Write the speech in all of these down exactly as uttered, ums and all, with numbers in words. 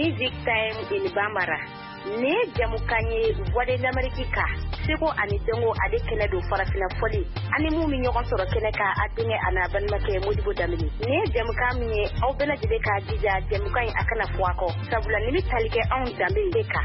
Music Time in Bambara. Ne jamukanye voix de l'Amérique ka. Seko ani dongo ade kene do farafina foli. Ani mu mi nyoko soro kene ka adunge ana banmake Modibo Damini. Ne jamukam ni au bena jide ka jija jamukanye akana fuako. Sabula nimi talike on dambe deka.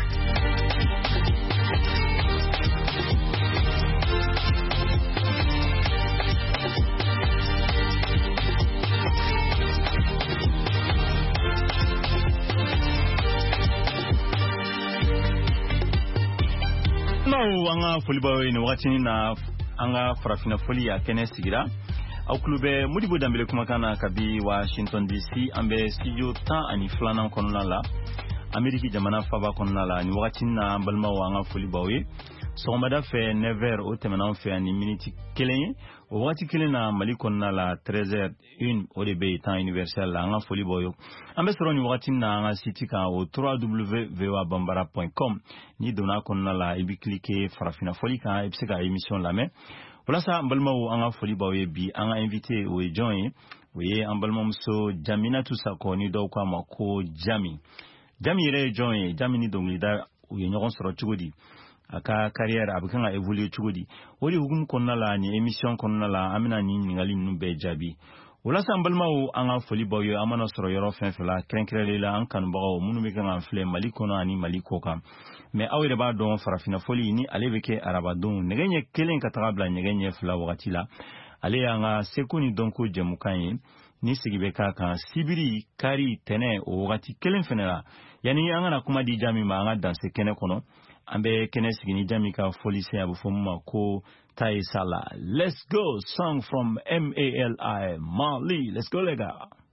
No anga folibawo ni wakati na anga farafina foli ya kene sigira au klube Modibo Dambele kumakana kabi Washington D C ambe studio ta ani flana konona la Ameriki jamana faba konona la ni wakati na balma anga folibawo somada fe neuf heures au temana fe ani minute kelen o wakati kelen na Mali konona la treize heures une au début temps universel la anga folibawo ambe soro ni wakati na anga site ka o w w w point voa bambara point com ni dona konona la ibi cliquer farafina foli ka ebseka émission la mais voilà ça balma o anga folibawo bi anga invité o join oui ambalma mso Jamina Tusako ni do kwa mako Jami Jami re join Jami ni dongli da o yenyon soro chugodi aka carrière abukanga évoluer chugodi wori hugum konna la ni émission konna la amina ni ngali numbe jabi wala sambalma o anga foli boyo amana soro yoro fenfela krenkere la an kan bawo munu me kan fle maliko na ni maliko kam mais awere ba don farafina foli ni aleveke araba don negenye kelen katabla negenye fla wakati la ale anga sekuni donko jemukanye ni sigibeka kan sibiri kari tene o wakati kelen fenela yani anga na kuma di jami ma anga danse kene kono ambe kene sigini jami ka foli se abu fomma ko tai sala. Let's go, song from M A L I Mali. Let's go lega.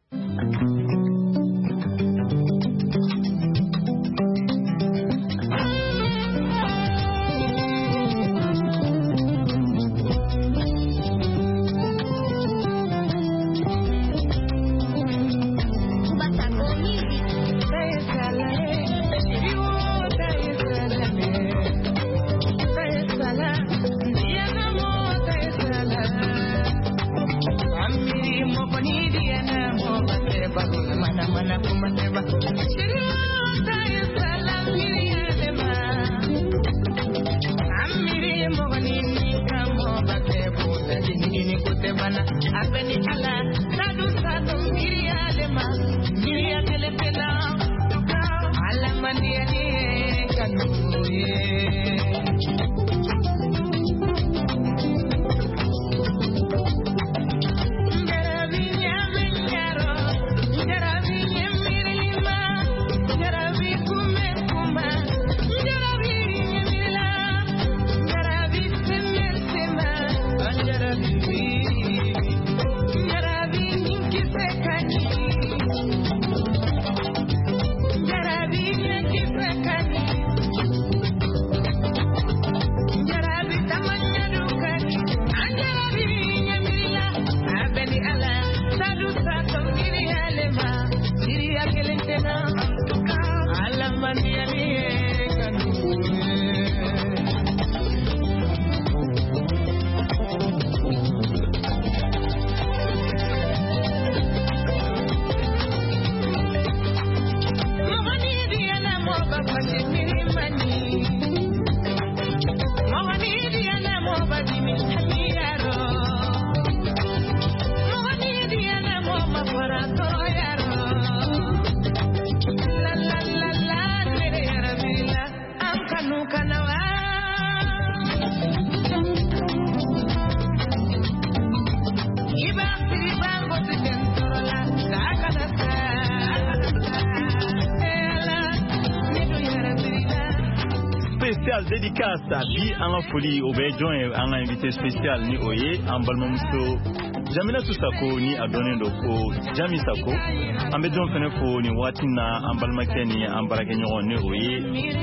Dédicace bi anga foli obejon anga invité spécial ni oye ambalmomso Jamina Tusako ni adone doko Jami Sako ambejon fene fo ni watina ambalmake ni ambarake nyon ni oye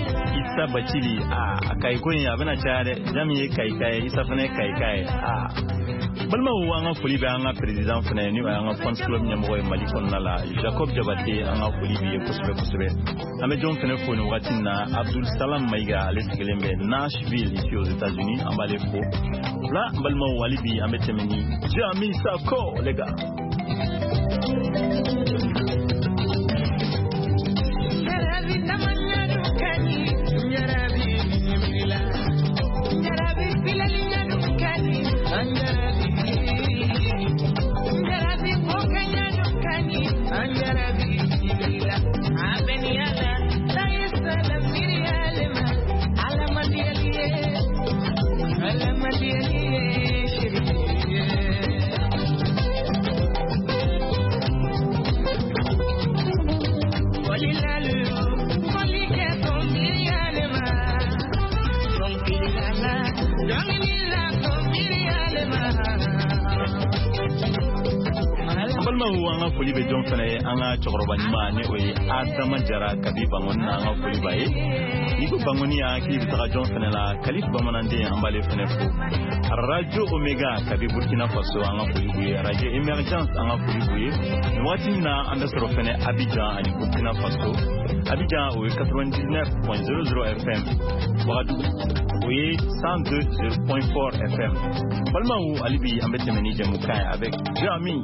Isa Bachili ah akaiko ni abena chare Jami kai kai Isa fene kai kai ah balma anga foli be anga président fene ni anga fans club nyambo e malikon nala Jacob Jabate anga foli bi kusbe kusbe ambejon fene fo ni watina Abdul Salam Maiga Aleskilembe Nashville ici aux États-Unis en Balefo là balma walibi ametemeni Jami Sako les gars. Anga foli be jon fana anga chokoroba nyima ne oyi Adama Jara kabi bangoni na anga foli baye ni ko bangoni ya ki bitaka jon fana la Kalif bamanande ambale fana fo Radio Omega kabi Burkina Faso anga foli buye Radio Emergence anga foli buye wati na anda soro fana Abidjan ani Burkina Faso Abidjan oyi quatre-vingt-dix-neuf point zéro F M Ouagadougou oyi cent deux point quatre F M Balma ou alibi ambete meni jamukai avec Jami.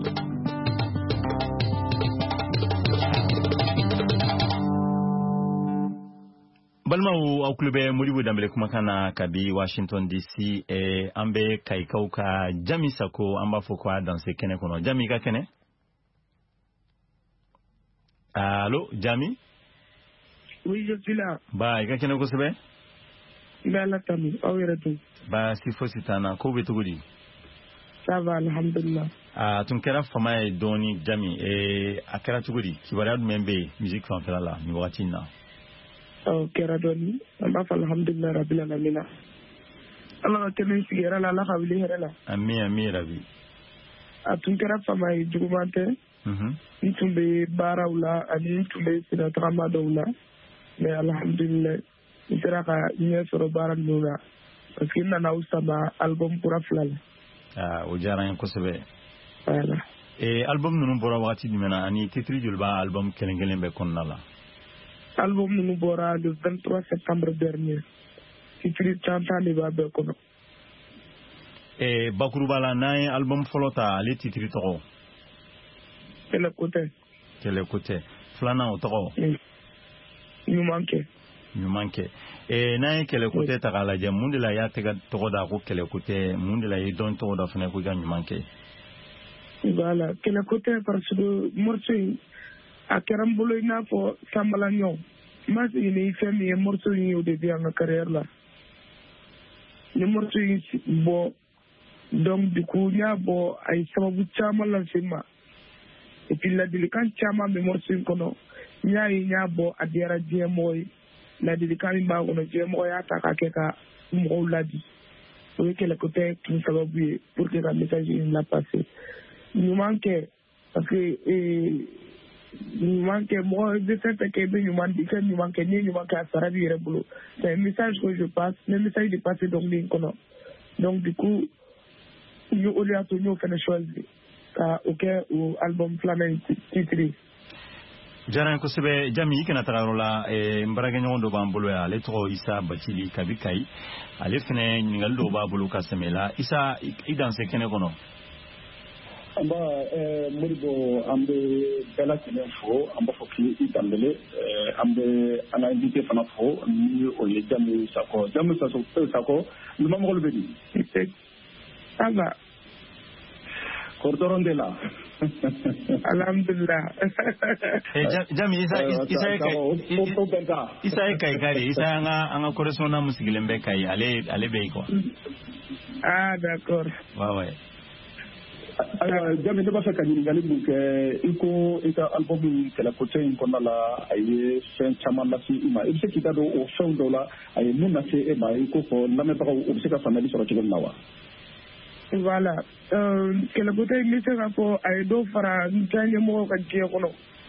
Balmaou au club Modibo Dambele kumakana kabi Washington D C et ambe kaikauka Jami Sako amba fokwa dans ce kene kono Jami ka kene. Allô Jami? Oui, je suis là. Ba ka kene ko sebe? Ila la tamu awere tu. Ba sifo sitana ko betugudi. Ça va alhamdulillah. Ah tun kera fama e doni Jami e akara tugudi kibara membe musique fanfela la ni watina. Oh, Keradoni, I'm off alhamdulillah rabbil alamin. Allah kenen sigera la la kawili herela. Ami ami rabi. Atun kera fama e jugumante. Mhm. Itumbe barawla ani itumbe sina trama dawla. Mais alhamdulillah, itera ka nye soro baran nuna. Parce que na usama album pura flala. Ah, o jaran ko sebe. Voilà. Et album nunu bora wati dimena ani titri julba album kelengelen be konnala. Album nous bora le vingt-trois septembre dernier. Titri Chantani Babe Kono. Et Bakurubala Nae album Folota, les titri Toro. Quel côté? Quel côté? Flana au Toro. Nous manquait. Nous manquait. Et Nae, quel côté Tarala, Mundela Yatega Toro d'Aro, quel côté Mundela Yedon Toro d'Afnakuga, nous manquait. Voilà, quel côté parce que Morsi. A Karambolo ina fo Sambala ñow mas ini femi e morceau yi au début de ma carrière là le morceau yi bo donc du coup nya bo ay sababu chama la sima et puis la délicat chama me morceau kono nya yi nya bo adiara die moy la délicat ba kono die moy ata ka keka mo la di oui que le côté tout sababu pour que la message la passer nous manque parce que eh, nous manque moi de cette que nous manque que nous manque ni nous manque à Sarabi et Rebolo. C'est un message que je passe, le message de passer donc l'incono. Donc du coup, nous on a tout nous fait une chose car ok ou album flamand titré. Jaran ko sebe Jami kana tagarola e mbarage nyondo bambolo ya letro Isa Batili Kabikai ale fene ngal do babulu kasemela Isa idan se kene kono. Amba Modibo ambe bela kene fo amba foki itambele ambe ana invité fana fo ni o ye Jami Sako Jami Sako Sako le mamro le bedi aba Cordorondela alhamdulillah Jami Isa Isa kai Isa kai kari Isa anga anga correspondant musigilembe kai ale ale be ko ah d'accord wa wa alors Jami de basa kanyini ngali buke iko ita album kala côté in la aye sen chaman la si ima il se kita do o fond do la aye munna se e ba iko ko la me ba o se ka family so ko lawa voilà euh kala côté ni se rapport aye do fara ntanye mo ka je ko no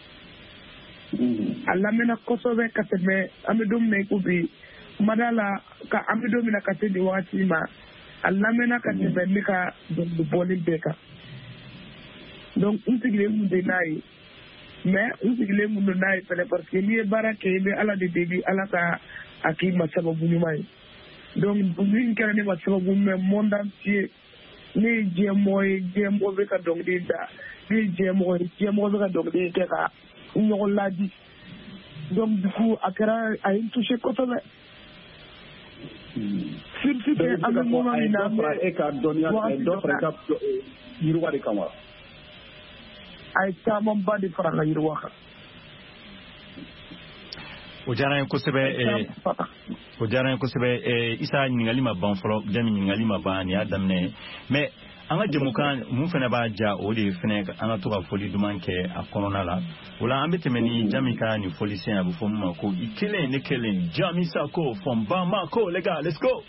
alla mena ko so be ka se me amedum me ko bi madala ka amedum na ka te di wati ma alla mena ka te be ka do bolin beka. Donc, on se dit que c'est mais on se dit que c'est parce que les barraques et à la début, à la cas, à qui m'a savoir vous-même. Donc, pour une carrière, m'a savoir vous-même, monde entier, les G M O, G M O avec un docteur, les G M O, G M O avec un docteur, on l'a dit. donc du coup a kɛra a ye n touché kosɛbɛ surtout que an bɛ moment min na e ka dɔnniya dɔ fara i ka yiriwa de kan wa a ye camanba de fara n ka yiriwa kan o diyara n ye kosɛbɛ o diyara n ye kosɛbɛ Isa ɲininkali ma ban fɔlɔ Jami ɲininkali ma ban nin y'a daminɛ mais an ka jɛmukan mun fana b'a ja o de fana an ka to ka foli duman kɛ a kɔnɔna la o la an bɛ tɛmɛ ni Jami ka nin foli sen a bɛ fɔ min ma ko i kelen ne kelen Jami Sako from Bamako les gars let's go.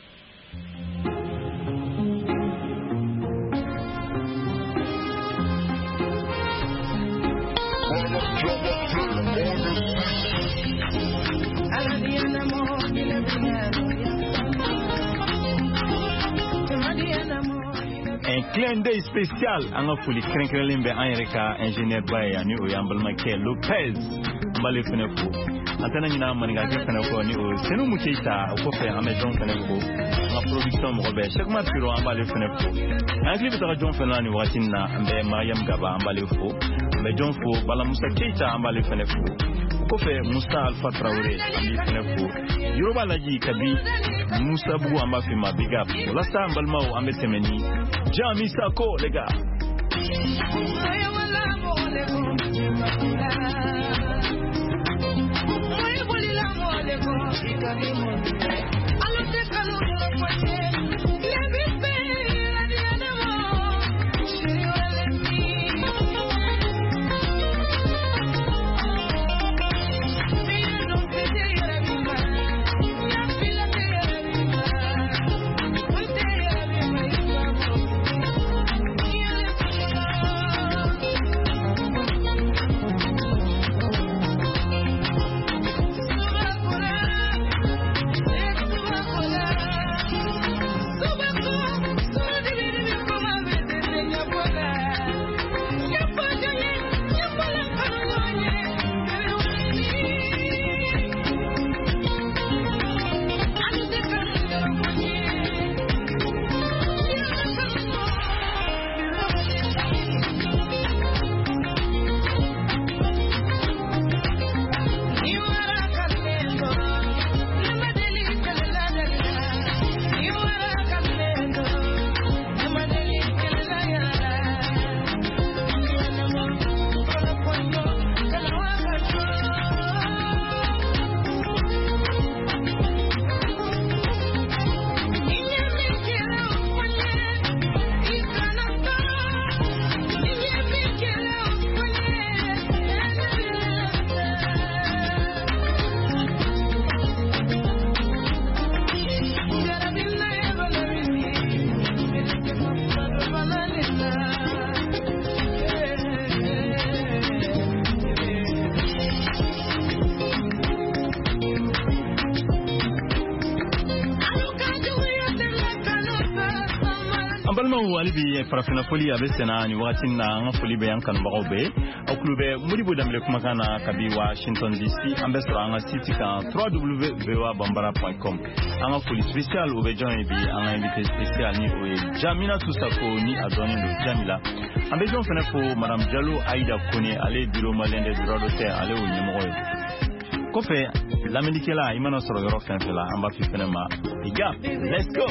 Un clin d'œil spécial an ka foli kɛrɛnkɛrɛnlen bɛ an yɛrɛ ka ingénieur ba ye ani o y'an balimakɛ Lopez an b'ale fana fo an tɛna ɲinɛ maninkakɛ fana kɔ ni o Senumu Keyita o kɔfɛ an bɛ jɔn fana fo an ka production mɔgɔ bɛɛ Cheikh Umar Piro an b'ale fana fo an hakili bɛ taga jɔn fana la nin wagati in na an bɛ Mariam Gaba an b'ale fo an bɛ jɔn fo Bala Musa Keyita an b'ale fana fo kɔfɛ Musa Alpha Traoré an b'i fana fo Yoruba Laji Kabi Musa Bugu an b'a f'i ma big up o la sa an balimaw an bɛ tɛmɛ ni Jami Sako les gars. wali bi farafina foli abe sena ni wakati na nga foli be yankan bago be au klube Modibo Dambele kumakana kabi Washington D C ambe sura anga site kan w w w point v o a bambara point com anga foli special obe join bi anga invité spécial ni o Jamina Tusako ni adoni do Jamila ambe jon fene fo madame Diallo Aïda Kone ale bureau malende du rodoter ale o nyemoro kofe lamendikela imana soro yoro fenfela amba fi fenema biga let's go.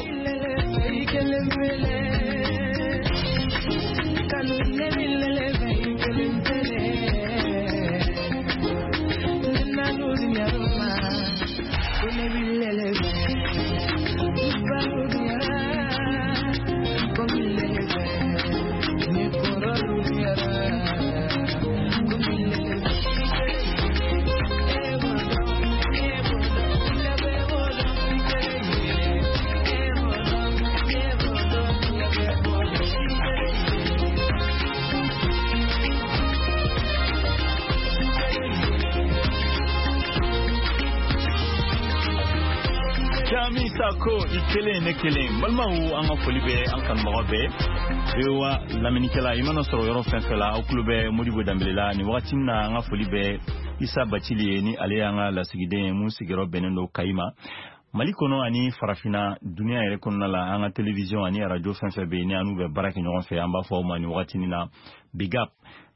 Jami Sako ikele ne kele malma u anga folibe ankan magobe ewa laminikela imano soro yoro fenfela au klube Modibo Dambele la ni wakati na anga folibe Isa Bachili ni ale anga la sigide mu sigero benendo kaima malikono ani farafina dunia yere konna la anga television ani radio fenfe be ni anu be baraka nyon fe amba fo mani wakati ni na big up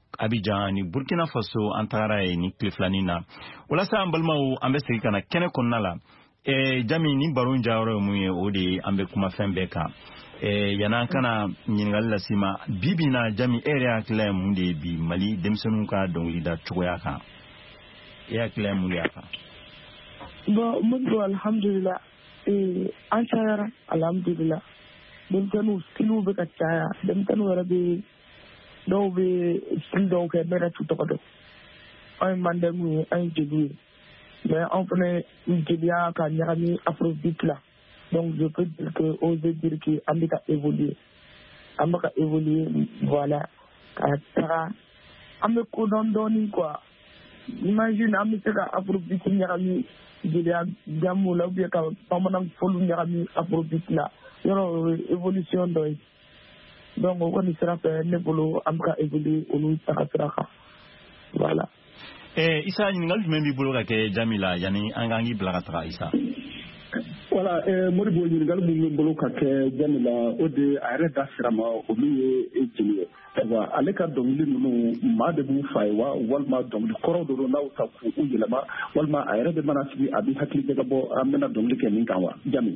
Abidjan ni Burkina Faso antara ni kleflani na wala sa ambalmaw ambe segi kana kene konnala e jami ni barun jawro mu ye odi ambe kuma fembe ka e yana kana nyingal la sima bibina jami area claim munde bi Mali demsenu ka dongli da tugoya ka ya claim mu ya ka bo mudo alhamdulillah e antara alhamdulillah demsenu stilu be ka taya demsenu rabi do be still do ke mera tout ko do ay mandemu ay jeli mais on prenait une Gélia qui a mis Afrobeat là. Donc je peux dire que oser dire que Amérique a évolué. Amérique a évolué, voilà. Amérique a donné quoi. Imagine Amérique a Afrobeat qui a mis Gélia Gamou là ou bien quand on follow qui a mis Afrobeat là. Il y a une évolution donc. Donc on connaîtra faire un évolution, Amérique a évolué, on nous sera voilà. Eh Isa ni ngal membi bologa ke Jamila yani angangi blagatra Isa wala eh moribo ni ngal mu bologa ke Jamila ode areda sirama omiye ejini wa aleka dongli no made bu faywa walma dongli koro do na uta ku ujilama walma areda manasibi abi hakli daga bo amena dongli ke nin kanwa Jami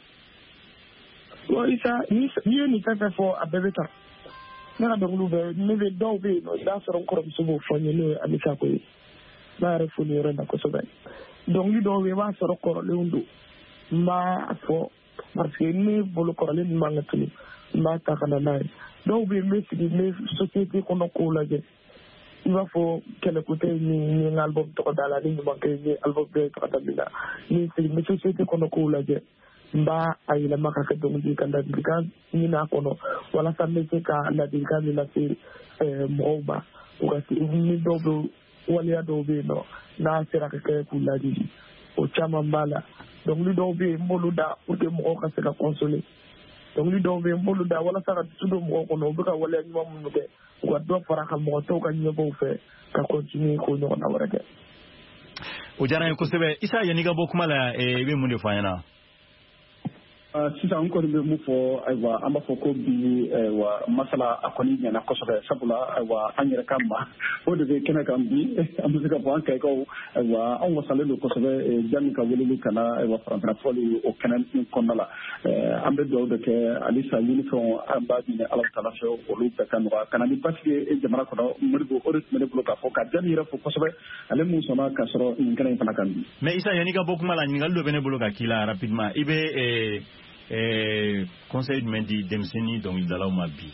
wa Isa ni ni ni fa fo abebeta na donglu be ne be do be no da soron koro subo fonye no amika ko na refuni renda ko sobe donc li do we wa soro ko le undu ma fo parce que ni bolo ko le ma ngati ma ta kana na do be me ci ni société ko no ko la je il va faut qu'elle écoute ni ni album to dala ni ma ke ni album de to dabila ni ci ni société ko no ko la je mba ay la maka ka donc di kanda di kan ni na ko no wala sa me ka la di kan la ci euh moba ou que ni do do waliya dɔw bɛ yen nɔ n'a sera ka kɛ k'u ladi o caman b'a la dɔnkili dɔw bɛ yen n b'olu da pour que mɔgɔw ka se ka consoler dɔnkili dɔw bɛ yen n b'olu da walasa ka dusu don mɔgɔw kɔnɔ u bɛ ka waleya ɲuman minnu kɛ u ka dɔ fara ka mɔgɔ tɔw ka ɲɛbɔw fɛ ka continuer k'o ɲɔgɔnna wɛrɛ kɛ. o diyara n ye kosɛbɛ Isa yanni ka bɔ kuma la i bɛ mun de fɔ an ɲɛna. sisan n kɔni bɛ mun fɔ ayiwa an b'a fɔ ko bi ayiwa masala a kɔni ɲɛna kosɛbɛ sabula ayiwa an yɛrɛ ka ma o de bɛ kɛnɛ kan bi an bɛ se ka fɔ an kɛkaw ayiwa an wasalen don kosɛbɛ Jami ka weleli kana ayiwa faranfɛnfɔli o kɛnɛ kɔnɔna la an bɛ dugawu de kɛ halisa ɲinifɛnw an b'a ɲini Ala Taala fɛ olu bɛɛ ka nɔgɔya kana ni basi ye jamana kɔnɔ Modibo o de tun bɛ ne bolo k'a fɔ ka Jami yɛrɛ fo kosɛbɛ ale mun sɔnna ka sɔrɔ nin kɛnɛ in fana kan bi. mais Isa yanni ka bɔ kuma la ɲininkali dɔ bɛ ne bolo ka k'i la rapidement i bɛ Eh, conseil jumɛn di denmisɛnnin dɔnkilidalaw ma bi?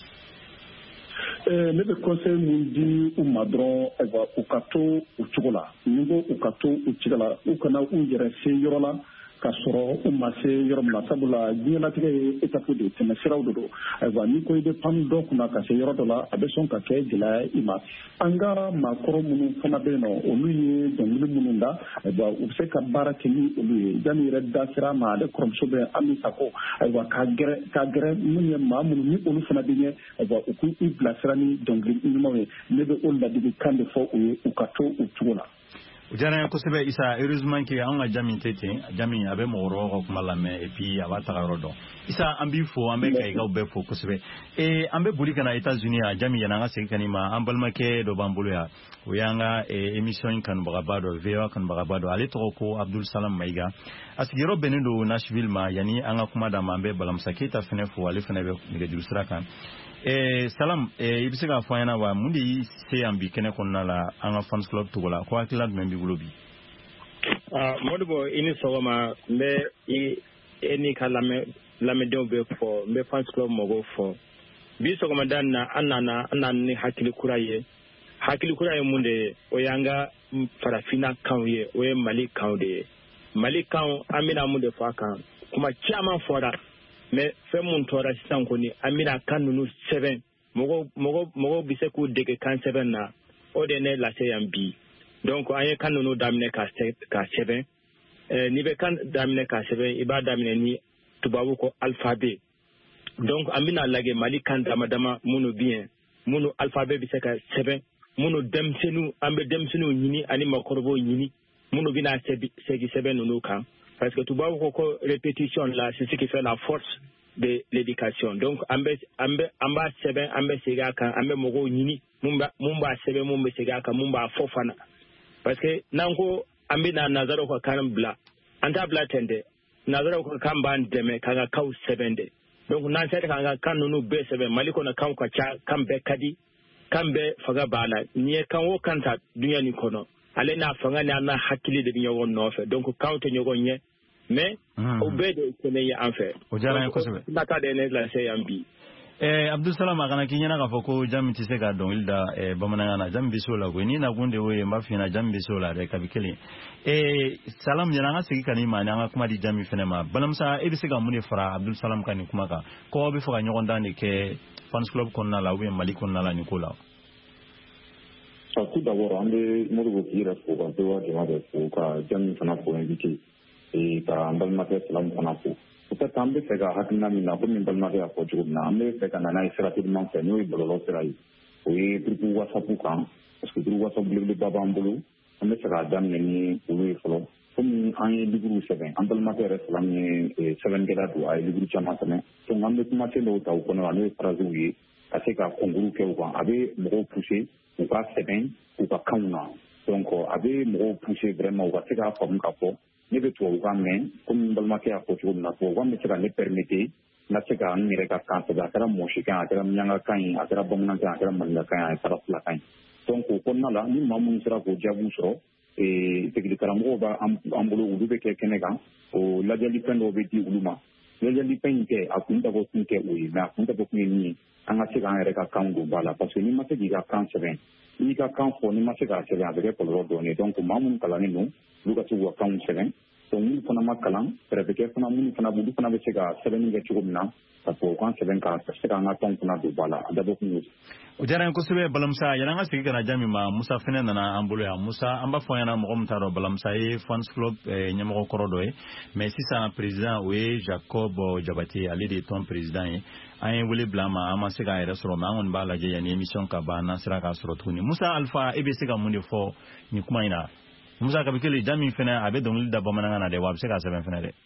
Eh, ne bɛ conseil mun di u ma dɔrɔn ayiwa u ka to u cogo la ni ko u ka to u cogo la u kana u yɛrɛ se yɔrɔ la ka sɔrɔ u ma se yɔrɔ min na sabula diɲɛlatigɛ ye étape de tɛmɛ siraw de don ayiwa ni ko i bɛ pan dɔ kunna ka se yɔrɔ dɔ la a bɛ sɔn ka kɛ gɛlɛya i ma an ka maakɔrɔ minnu fana bɛ yen nɔ olu ye dɔnkili minnu da ayiwa u bɛ se ka baara kɛ ni olu ye Jami yɛrɛ da sira ma ale kɔrɔmuso bɛ Ami Sako ayiwa ka gɛrɛ ka gɛrɛ minnu ye maa minnu ni olu fana bɛ ɲɛ ayiwa u k'u bilasira ni dɔnkili ɲumanw ye ne bɛ o ladilikan de fɔ u ye u ka to u cogo la. o diyara n ye kosɛbɛ Isa heureusement que an ka Jami tɛ ten Jami a bɛ mɔgɔkɔrɔbaw ka kuma lamɛn et puis a b'a taga yɔrɔ dɔn Isa an b'i fo an bɛ kayikaw bɛɛ fo kosɛbɛ ee an bɛ boli ka na États-Unis yan Jami yanni an ka segin ka n'i ma an balimakɛ dɔ b'an bolo yan o y'an ka émission in kanubagaba dɔ V O A kanubagaba dɔ ale tɔgɔ ko Abdul Salam Mayiga a sigiyɔrɔ bɛnnen don Nashville ma yanni an ka kuma d'a ma an bɛ Balamusa Keyita fana fo ale fana bɛ nɛgɛjuru sira kan. Eh, Salam, eh, i bɛ se k'a fɔ an ɲɛna wa mun de y'i se yan bi kɛnɛ kɔnɔna la an ka fans club togo la ko hakilila jumɛn b'i bolo bi? Modibo i ni sɔgɔma n bɛ i e n'i ka lamɛndenw bɛ fɔ n bɛ fans club mɔgɔw fɔ bi sɔgɔmada in na an nana an nana ni hakili kura ye hakili kura ye mun de ye o y'an ka farafinna kanw ye o ye Mali kanw de ye Mali kanw an bɛna mun de fɔ a kan kuma caman fɔra. mais fɛn mun tora sisan kɔni an bɛna kan ninnu sɛbɛn mɔgɔw mɔgɔw mɔgɔw bɛ se k'u dege kan sɛbɛn na o de ne lase yan bi donc an ye kan ninnu daminɛ ka ka sɛbɛn ɛɛ n'i bɛ kan daminɛ ka sɛbɛn i b'a daminɛ ni tubabu ko alphabet donc an bɛna lajɛ Mali kan dama dama minnu bɛ yen minnu alphabet bɛ se ka sɛbɛn minnu denmisɛnninw an bɛ denmisɛnninw ɲini ani maakɔrɔbaw ɲini minnu bɛna segi sɛbɛn ninnu kan. Parce que tubabu ko ko répétition là c'est ce qui fait la force de l'éducation. Donc ambe ambe amba sebe ambe segaka ambe mogo nyini mumba mumba sebe mumba segaka mumba fofana parce que nango ambe na nazaro ko kan bla anta bla tende nazaro ko kan ban deme kaga kaw sebende donc nan sete kaga kan nunu be sebe maliko na kan ko cha kan be kadi kan be faga bala ni kan wo kanta dunya ni kono ale na fanga na na hakili de nyogo no fe donc kan to nyogo nye mais au bede kene ya en fait o jara ko sebe nata de ne la C M B eh Abdul Salam kana kinyana ka foko jam tise ka don ilda e bamana na jam bisola ko ni na gunde we mbafina jam bisola re kabikeli eh salam yana nga sigi kani ma nga kuma di jam fenema balamsa e bise ga muni fara Abdul Salam kani kuma ka ko bi faka nyogon dani ke fans club konna la we mali konna la nikola tout d'abord on est modu ko ira ko ba to wa jama de ko ka jam fana ko invité e ka ambal mate salam fana ko peut-être ambe fega hakina mina ko min bal mate ko jugna ambe fega na na stratégiquement fait nous bolo serai oui pour WhatsApp kan parce que pour WhatsApp le baba ambulu ambe fega jam ni ulu folo comme en libru seven ambal mate salam ni seven gela do ay libru chama tane to ambe kuma te no taw ko na ne phrase wi aseka konguru ke ko abe mo pousser ou ka seven ou ka kauna donc abe mo pousser vraiment ou ka seka fam ka po ne be to ga men comme balmake a ko to na ko wa me tira ne permettre na seka an mire ka kan da kara mo shi kan akara nyanga kan akara bomna kan akara malla kan akara fla kan donc ko na la ni mamun sira ko jabu soro e te kara mo ba ambulo udu be ke kenega o la jali pendo be di uluma la jali pente akunda ko tinke uyi na akunda ko ni an ka se ka an yɛrɛ ka kan don ba la parce que ni ma se k'i ka kan sɛbɛn n'i ka kan fɔ ni ma se k'a sɛbɛn a bɛ kɛ kɔlɔlɔ dɔɔnin donc maa minnu kalannen don olu ka se k'u ka kanw sɛbɛn donc minnu fana ma kalan fɛɛrɛ bɛ kɛ fana minnu fana olu fana bɛ se ka sɛbɛnni kɛ cogo min na ka fɔ u kan sɛbɛn ka se k'an ka kanw fana don ba la a dabɔ kun y'o o diyara n kosɛbɛ balamsa yɛrɛ an ka sigi kana jami ma Musa fɛnɛ nana an bolo yan Musa an b'a fɔ ɲɛna mɔgɔ min t'a dɔn balamsa ye fans club ɲɛmɔgɔ kɔrɔ dɔ ye mais sisan président o ye Jacob Jabate ale de ye tɔn président ye an ye wele bila ma an ma se k'a yɛrɛ sɔrɔ mais an kɔni b'a lajɛ yanni émission ka ban n'an sera k'a sɔrɔ tuguni Musa Alpha e bɛ se ka mun de fɔ nin kuma in na Musa kabikeli jami fɛnɛ a bɛ dɔnkili da bamanankan na dɛ wa a bɛ se k'a sɛbɛn fɛnɛ dɛ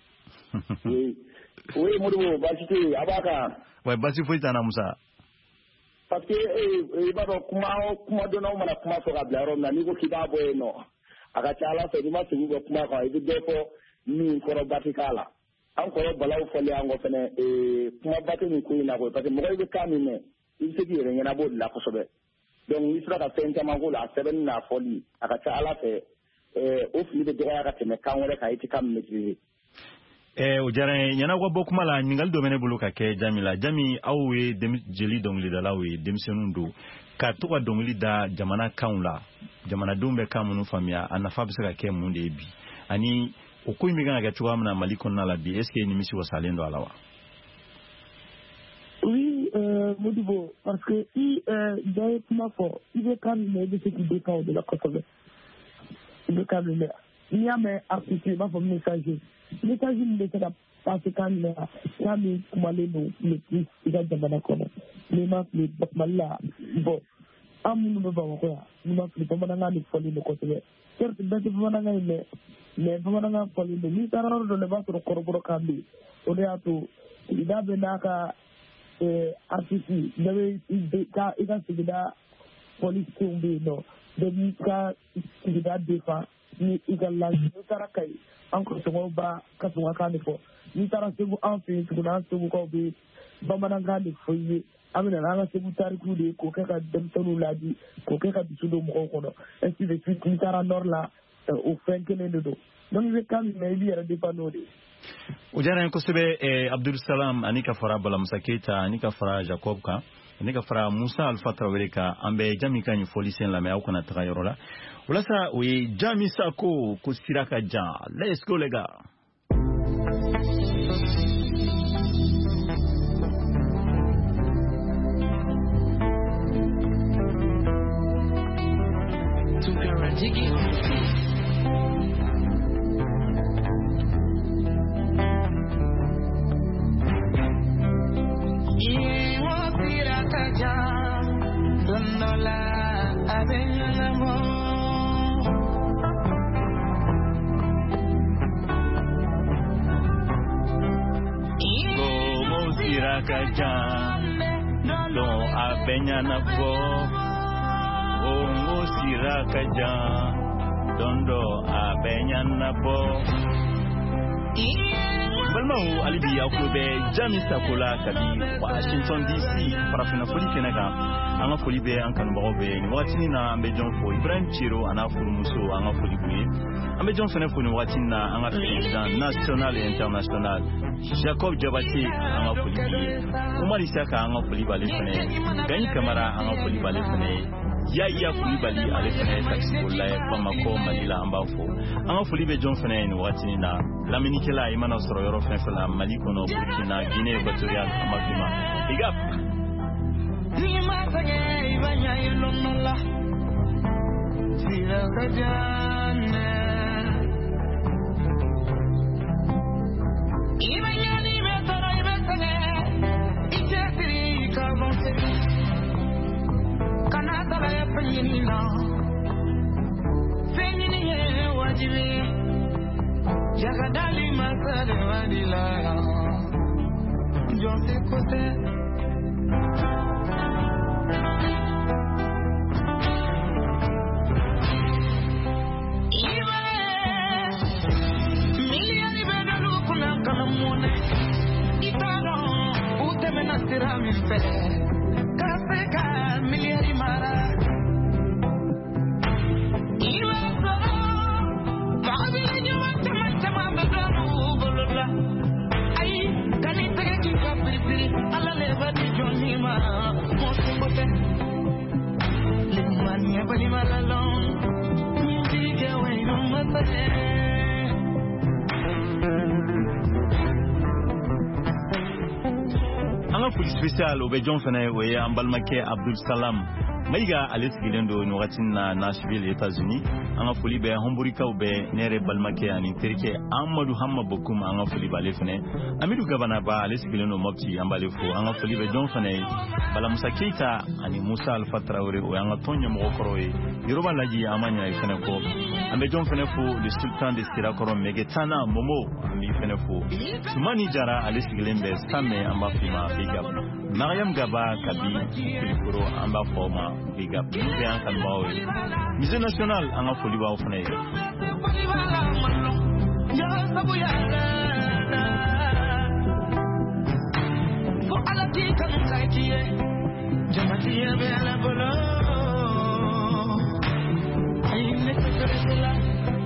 oui oui Modibo baasi tɛ yen a b'a kan ouais baasi foyi t'an na Musa parce que i b'a dɔn kuma kuma dɔnnaw mana kuma fɔ ka bila yɔrɔ min na n'i ko k'i b'a bɔ yen nɔ a ka ca Ala fɛ n'i ma segin ka kuma kan i bɛ dɔ fɔ min kɔrɔ ba tɛ k'a la an kɔrɔ balaw fɔlen an kɔ fɛnɛ kuma ba tɛ nin ko in na koyi parce que mɔgɔ i bɛ kan min mɛn i bɛ se k'i yɛrɛ ɲɛnabɔ o de la kosɛbɛ donc n'i sera ka fɛn caman k'o la a sɛbɛnni n'a fɔli a ka ca Ala fɛ o fili bɛ dɔgɔya ka tɛmɛ kan wɛrɛ kan i tɛ kan maîtriser. Eh o diyara n ye ɲɛna ka bɔ kuma la ɲininkali dɔ bɛ ne bolo ka kɛ Jami la Jami aw ye jeli dɔnkilidalaw ye denmisɛnninw don ka to ka dɔnkili da jamana kanw la jamanadenw bɛ kan minnu faamuya a nafa bɛ se ka kɛ mun de ye bi ani o ko in bɛ kan ka kɛ cogoya min na Mali kɔnɔna la bi est ce que nimisi wasalen don a la wa. Oui, euh, Modibo, parce que i dɔ ye kuma fɔ i bɛ kan min mɛn i bɛ se k'i défend o de la kosɛbɛ i bɛ kan min mɛn n'i y'a mɛn article i b'a fɔ messager message min bɛ se ka passe kan min na n'a min kumalen don le plus i ka jamana kɔnɔ n'i ma fili Mali la bon an minnu bɛ Bamakɔ yan n'i ma fili bamanankan de fɔlen don kosɛbɛ certes bɛɛ tɛ bamanankan in mɛn mais bamanankan fɔlen don n'i taara yɔrɔ dɔ la i b'a sɔrɔ kɔrɔbɔrɔ kan bɛ yen o de y'a to sigida bɛ n'a ka artiste bɛɛ bɛ i ka sigida policiers bɛ yen nɔ bɛɛ b'i ka sigida défend ni i ka langue n'i taara Kayi an kɔrɔsɔngɔw b'a ka kan de fɔ n'i taara Segu an fɛ yen tuguni an Segukaw bɛ bamanankan de fɔ i ye an bɛna n'an ka Segu tarikuw de ye k'o kɛ ka denmisɛnninw laadi k'o kɛ ka dusu don mɔgɔw kɔnɔ ainsi de suite n'i taara Nord la o fɛn kelen de don donc i bɛ kan min mɛn i b'i yɛrɛ défend n'o de ye. o diyara n ye kosɛbɛ Abdul Salam ani ka fara Balamusa Keita ani ka fara Jacob kan ani ka fara Musa Alpha Traoré kan an bɛ Jami ka ɲɛfɔli sen lamɛn aw kana taga yɔrɔ la walasa o ye Jami Sako ko sira ka jan let's go les gars. kaja don abenya na bo o sira kaja dondo abenya na bo balmaw alibi akube jami sakola kabi Washington D C parafina foli kenaka anga foli be an kan bago be ni wati na ambe jon fo Ibrahim Chiro ana furu muso anga foli be ambe jon fene fo ni wati na anga president national et international Jacob Jabati anga foli be Omar Isaka anga foli bale fene Gani Kamara anga foli bale fene Yaya Koulibaly ale fene taxi bola Bamako Malila ambafo anga foli be jon fene ni wati na Laminikela imana soro yoro fene fela Mali kono Burkina Guinée Equatorial amakuma igap ni masage ibanya ilonala sira kajana ibanya ni metara ibesage ikesiri kabonse kana tala yapanyina fenyini ye wajibi jagadali masare wadila jonse kote spécial au Béjon Fene oye ambalmake Abdul Salam maiga Alex Gilendo no watina Nashville États-Unis anga foli be Homburika ube nere balmake ani terike Amadou Hamma Bokum anga foli bale fene Amidou Gabana ba Alex Gilendo mopti ambale fo anga foli be Jon Fene bala Musa Keita ani Musa Alpha Traoré o anga tonyo mo koroye Yoruba laji amanya ifene ko ambe Jon Fene fo le sultan de Sira Korom Megetana Momo ambi fene fo Sumani Jara Alex Gilembe Same amba fima bigab Mariam Gaba Kabi Filipuro amba forma bigab be an kan bawo Musée national anga foli bawo fene ya sabu ya fo ala ti kan kaitie jamati ya be ala bolo ay ne tsela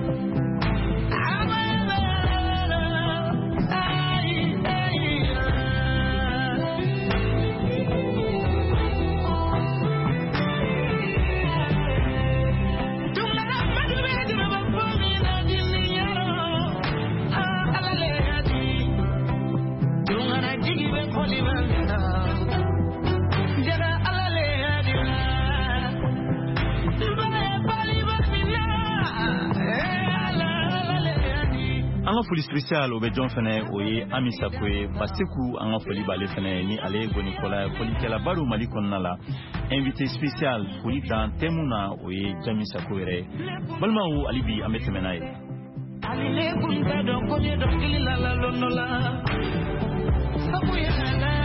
anga foli spécial au Béjon Fene oye Amisa Kwe Baseku anga foli bale fene ni ale goni kola foli kala baro Mali konnala invité spécial foli dan temuna oye Jamisa Kwere balma o alibi ametemenaye alile kunta do konye do kilila la lonola sabuyana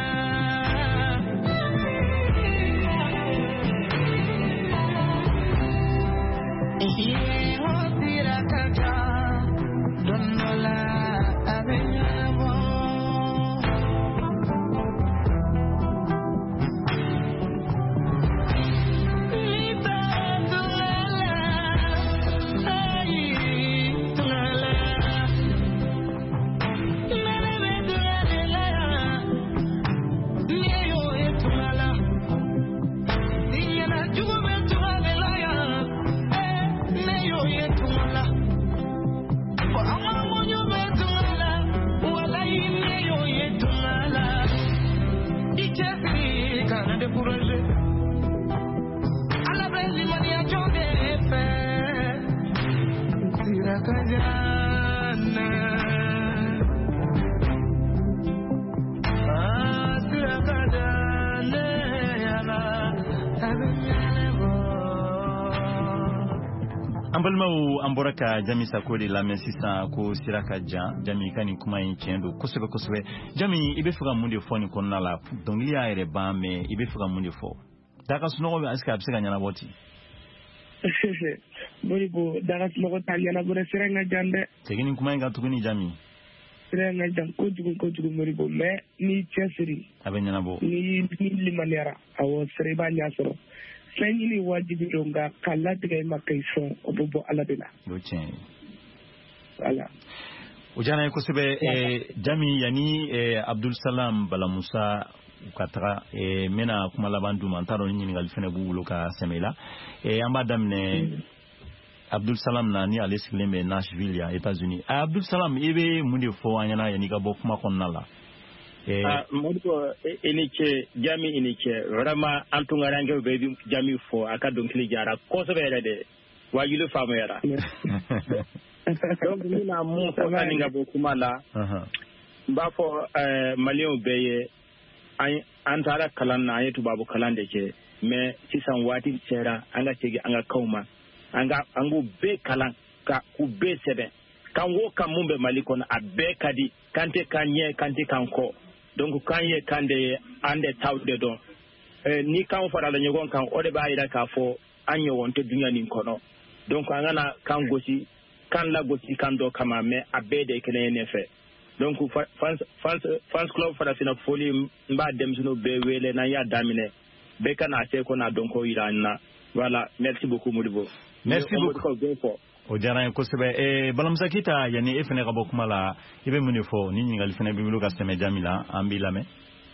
ehiye hosira kaka Donnola avenyabo Lita tulala Ay tulala Lele tulala Ambalmau amboraka Jami Sakodi la mesisa ko siraka ja Jami kani kuma yin kendo kosebe kosebe Jami ibe fuga mundi fo ni konna la donc li a ere ba me ibe fuga mundi fo daga suno be aska absega nyana boti bori bo daga suno ta nyana bore serenga jande tegini kuma inga tukuni Jami serenga jam ko jugu ko jugu mori bo me ni chesiri abe nyana bo ni ni limanera awo sereba nyasoro Sanyini wajibi ronga kala tiga makaiso obobo aladina. Dochen. Voilà. Ujana kosebe eh, Jami yani eh, Abdul Salam Balamusa ukatra eh, mena kumala bandu mantaro nyini ngalifene bugulo ka semela eh, amba damne mm. Abdul Salam na ni ale silembe Nashville ya États-Unis. Abdul Salam ebe mundi fo anyana yani ka bokuma konnala. Eh ah modko enike Jami enike vraiment antungarange be Jami fo aka donkili jara ko so be de wajulu famu yara donc ni na mo ko aninga bokuma la ba fo eh malion beye antara kalan na yetu babu kalan de ke me sisan wati tsera anga tege anga kauma anga angu be kalan ka ku be sebe kan wo kan mumbe malikon abe kadi kante kanye kante kanko donc kanye kande ande tawde don eh, ni kan fara la nyogon kan ode ba ida ka fo anyo wonte dunya nin kono donc angana kan gosi kan la gosi kan do kama me abede kene nefe donc fans fans fans club fara sina foli mba dem sino be wele na ya damine be kana te ko na donc o irana voilà merci beaucoup Modibo merci beaucoup o jara ko sebe e balamsa kita yani e fene gabo kuma la ibe munifo ni ngali fene bimulo ka seme Jamila ambila me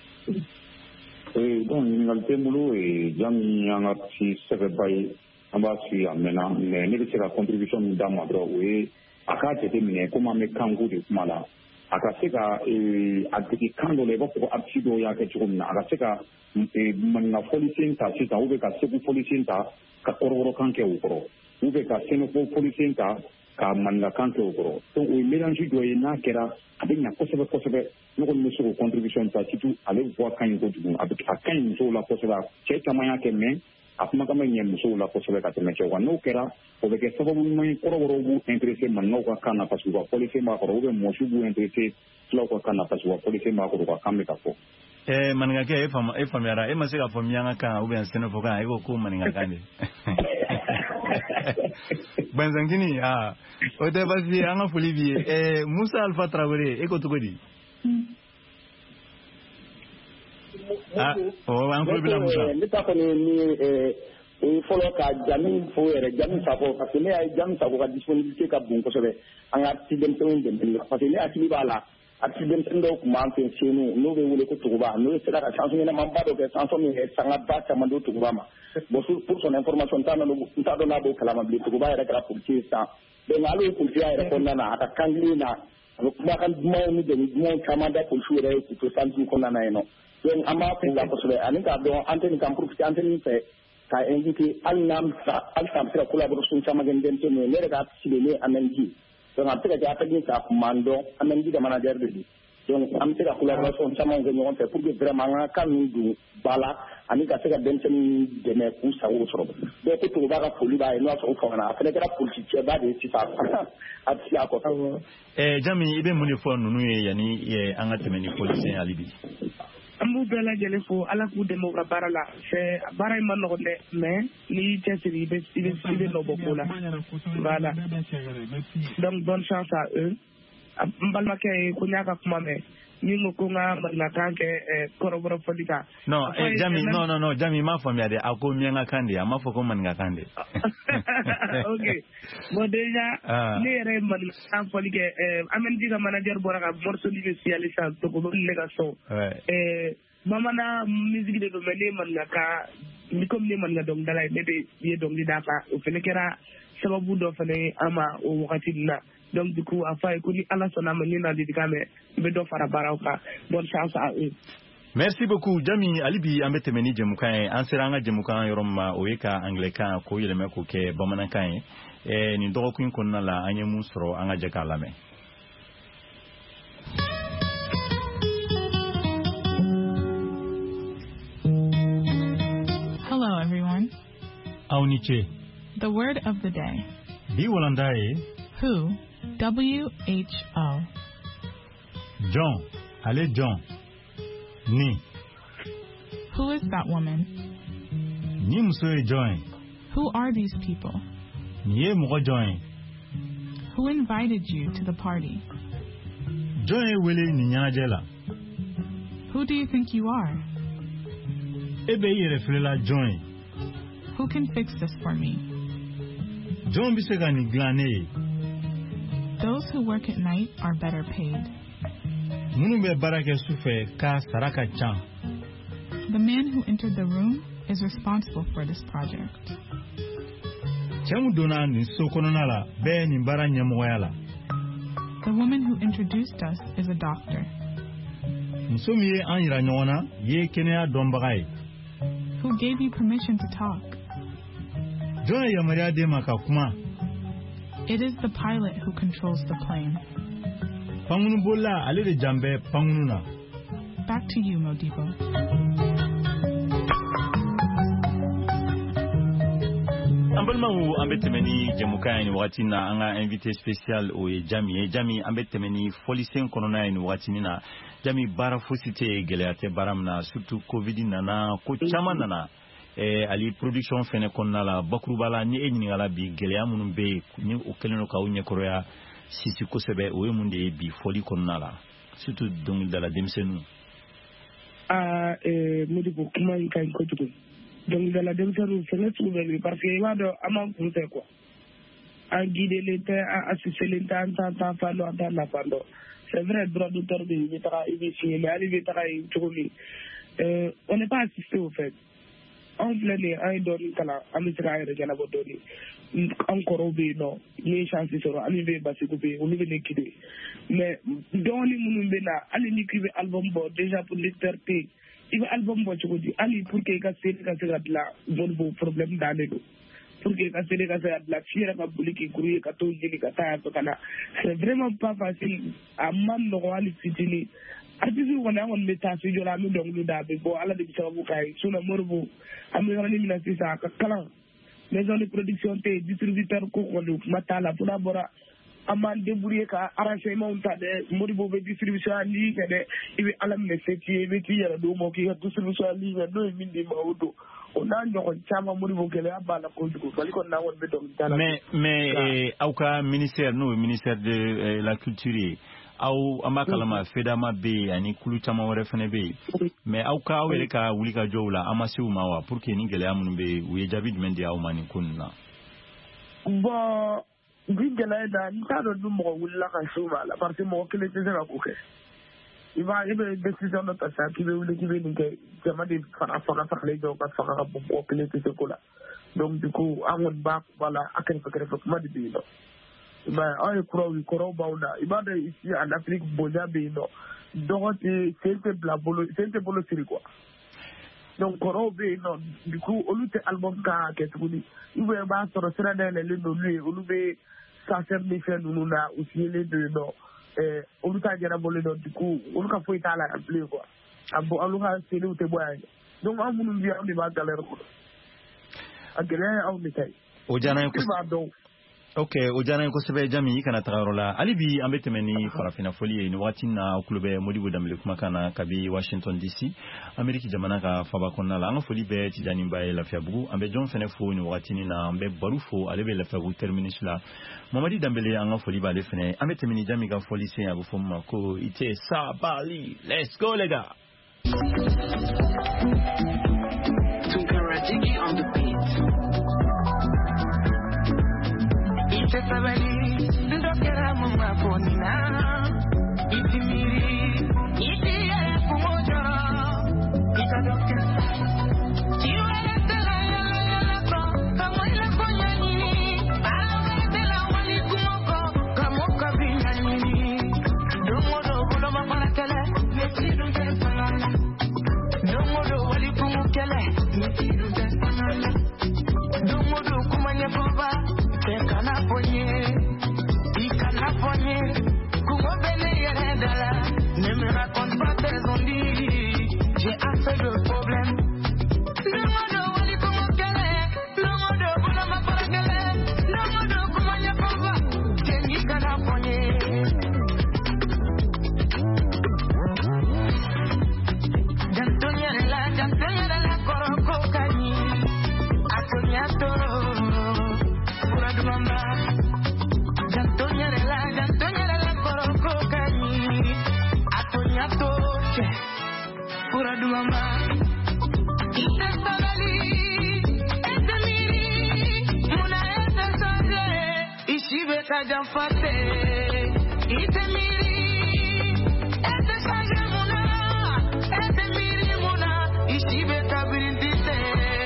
e don ni ngali temulo e Jami anga si sebe bay amba si amena ne ne bi sera contribution da madro we aka te mine kuma me kangu de kuma la aka seka e adiki kando le boko absido ya ke chumna aka seka e manna police ta sita ube ka seku police ta ka kororo kanke ukoro ube ka seno po police ta ka manna kanke ukoro to we mélange do na kera abenya kosebe kosebe noko musu contribution ta titu ale vo kan go dugu abiki akan so la kosebe che tamaya ke men apuma kama nyem so la kosebe ka teme chewa no kera obe ke sababu mai kororo bu interesse man no ka kana pasu ba police ma ko ube mo shubu interesse lo ko kana pasu ba police ma ko ka kambe ka ko eh maninga ke e fama e famara e masika famyanga ka ube anseno foka e ko ko maninga kande Benzangini ah ote basi anga fulibie eh Musa Alpha Traoré eko tukodi ah o anko bila Musa nita ko ni eh o folo ka Jami fo ere Jami sako parce que ne ay Jami sako ka disponibilité ka bon ko sobe anga accident to ndem parce que ne atili bala accident ndo kuma ampe chenu no be wule ko tukuba no sera ka chanson na mamba do ke chanson ni sanga ba ta mando tukuba ma bo pour son information ta no ta do na do kala ma bi tukuba era kala pour ci sa de ngalo pour ci era ko na ata kangli na ko kuma kan mo ni de mo kamanda pour sure e to sanju ko na eno donc ama pour la possible ani ka do anteni kam pour ci anteni fe ka invité al nam sa al sam sa collaboration sama gen den to ne ga ci le amenji donc am tega ja tagi sa mando amenji de manager de di donc am tega collaboration sama gen on fait pour que vraiment kan du bala ani ka tega den ten de me ku sa wo soro de ko to ba ka poli ba no so ko na afele kra politique ba de ci sa ati ako eh Jami ibe muni fo nunu ye yani e anga temeni police alibi amu bela jele fo ala ku demo ka barala c'est baray man no de mais ni tessiri be be be no bokola voilà donc bonne chance à eux mbalma ke ko nyaka kuma me ni ngoko nga na kanke koroboro folika no eh Jami no no no Jami ma fo mi ade ako mi nga kande ama fo ko man nga kande okay mo deja ni re man am folike amen diga manager boraka morso ni spécialiste to ko le ga so eh mama na musique de do mele man nga ka ni comme ni man nga dong dalay bebe ye dong di daka o fele kera sababu do fele ama o wakati na donc du coup afay ko ni ala sona ma ni na di kame be do fara baraka bonne chance à eux. Merci beaucoup Jami alibi ambete meni jemukan ansiranga jemukan yoroma oyeka anglika ko yeleme ko ke bamanakan e ni dogo kun konna la anye musro anga jeka lame. Hello everyone. Auniche. The word of the day. Bi Walandae. Who? W H O. John. Ale John. Ni. Who is that woman? Ni musoe John. Who are these people? Ni mo John. Who invited you to the party? John wele ni nyajela. Who do you think you are? Ebe yere flela John. Who can fix this for me? John bisega ni glane. Those who work at night are better paid. Munu be barake sufe ka saraka chan. The man who entered the room is responsible for this project. Chamu dona ni sokononala be ni bara nyamoyala. The woman who introduced us is a doctor. Musomiye anyira nyona ye kenea dombagai. Who gave you permission to talk? John ya Maria de makakuma. It is the pilot who controls the plane. Pangunu bola ale de jambe pangununa. Back to you, Modibo. Ambalmangu ambetemeni jemukani wakati na anga invité spécial o Jami Jami ambetemeni folisen konona ni wakati na Jami bara fosite geleate baramna surtout covid nana ko chama nana eh ali production fene konna la bakrubala ni enyi ngala bi gelea munum be ni o keleno ka unye koroya sisi ko sebe o yemunde bi foli konna la surtout donc dans la demsenu ah eh Modibo kuma kan ko tuko donc dans la demsenu fene trouver parce que va do amam pour c'est quoi à guider l'état à assister l'état en tant tant fallo en tant la pando c'est vrai droit d'auteur de l'état ici mais arrivé travail tout euh on n'est pas assisté au fait on plaît un donné kala amisra ay regala bo doni encore obi no ni chance soro arrivé ba coupé on niveau l'équité mais doni munum bena ali ni kribe album bo déjà pour l'experté il va album bo chodi ali pour que ka c'est ka c'est la bon bo problème d'anego pour que ka c'est ka c'est la fiera ka buliki kuri ka to jili ka ta to kana c'est vraiment pas facile à man no ali fitini artiste ko na on meta fi jola mi dong du dabe bo ala de sababu kay suna morbo ami ngani mina sisa ka kala maison de production te distributeur ko ko lu matala pour d'abord aman débrouiller ka arranger mon ta de modibo be distribution li ke de ibi alam ne seti be ti yara do mo ki ka distribution li ga do mindi mawdo on a ñoko chama modibo kele abala ko jugo bali ko na won be dong tala mais mais aucun ministère no ministère de la culture aw amakalama fedama be ani kulu chama wore fene be mais aw ka wele ka wuli ka jowla amasi umawa pour que ni gele amun be uye jabi mendi aw mani kunna bon gigela da ntado dum mo wulla ka suma la parce que mo kele te ka ko ke iba ibe décision de ta qui veut le qui veut ni ke jama de fara fara fara le do ka fara ko ko kele te ko la donc du coup amon ba wala akere fakere fak ma di bi no ben ay kuro wi kuro bawda ibada ici en Afrique boja be no donc c'est la bolo c'est bolo siri quoi donc kuro be no du coup olute album ka ke tuli ibe ba soro sira de le no lui olube ça faire des faire nous na aussi les deux no eh oluta jara bolo no du coup oluka foi ta la appeler quoi abo aluka c'est le te boya donc amunu bi am di ba galère ko agere aw mi tay o jana ko Okay, ojana ko sebe jami kana tagarola alibi ambetemeni farafina folie ni watina klube Modibo Dambele kumakana kabi Washington D C Ameriki jamana ka faba konna la anga folie be tijani mbaye la fiabu ambe John fene fo ni watini na ambe barufo alebe la fiabu terminus la Mamadi Dambele anga folie ba le fene ambetemeni jami ka folie se abu foma ko ite sa bali let's go les gars Tunkarajiki on the beat. Ite sabali, ndokera mama konina. Iti miri, iti ya kumojoro. Ita dokera. Jiwa tela yala yala ko, kamo ila konya nini. Alawe tela wali kumoko, kamo kabina nini. Dongo do bolo mafana tele, mesi dunge salala. Dongo do wali Atoñato, pura du mamba. Gantoña de la, gantoña de la coroco cañi. Atoñato, pura du mamba. Ite sabali, ete miri, muna ete sable. Ishibe kajamfate, ite miri, ete sable muna, ete miri muna, ishibe kabirindite.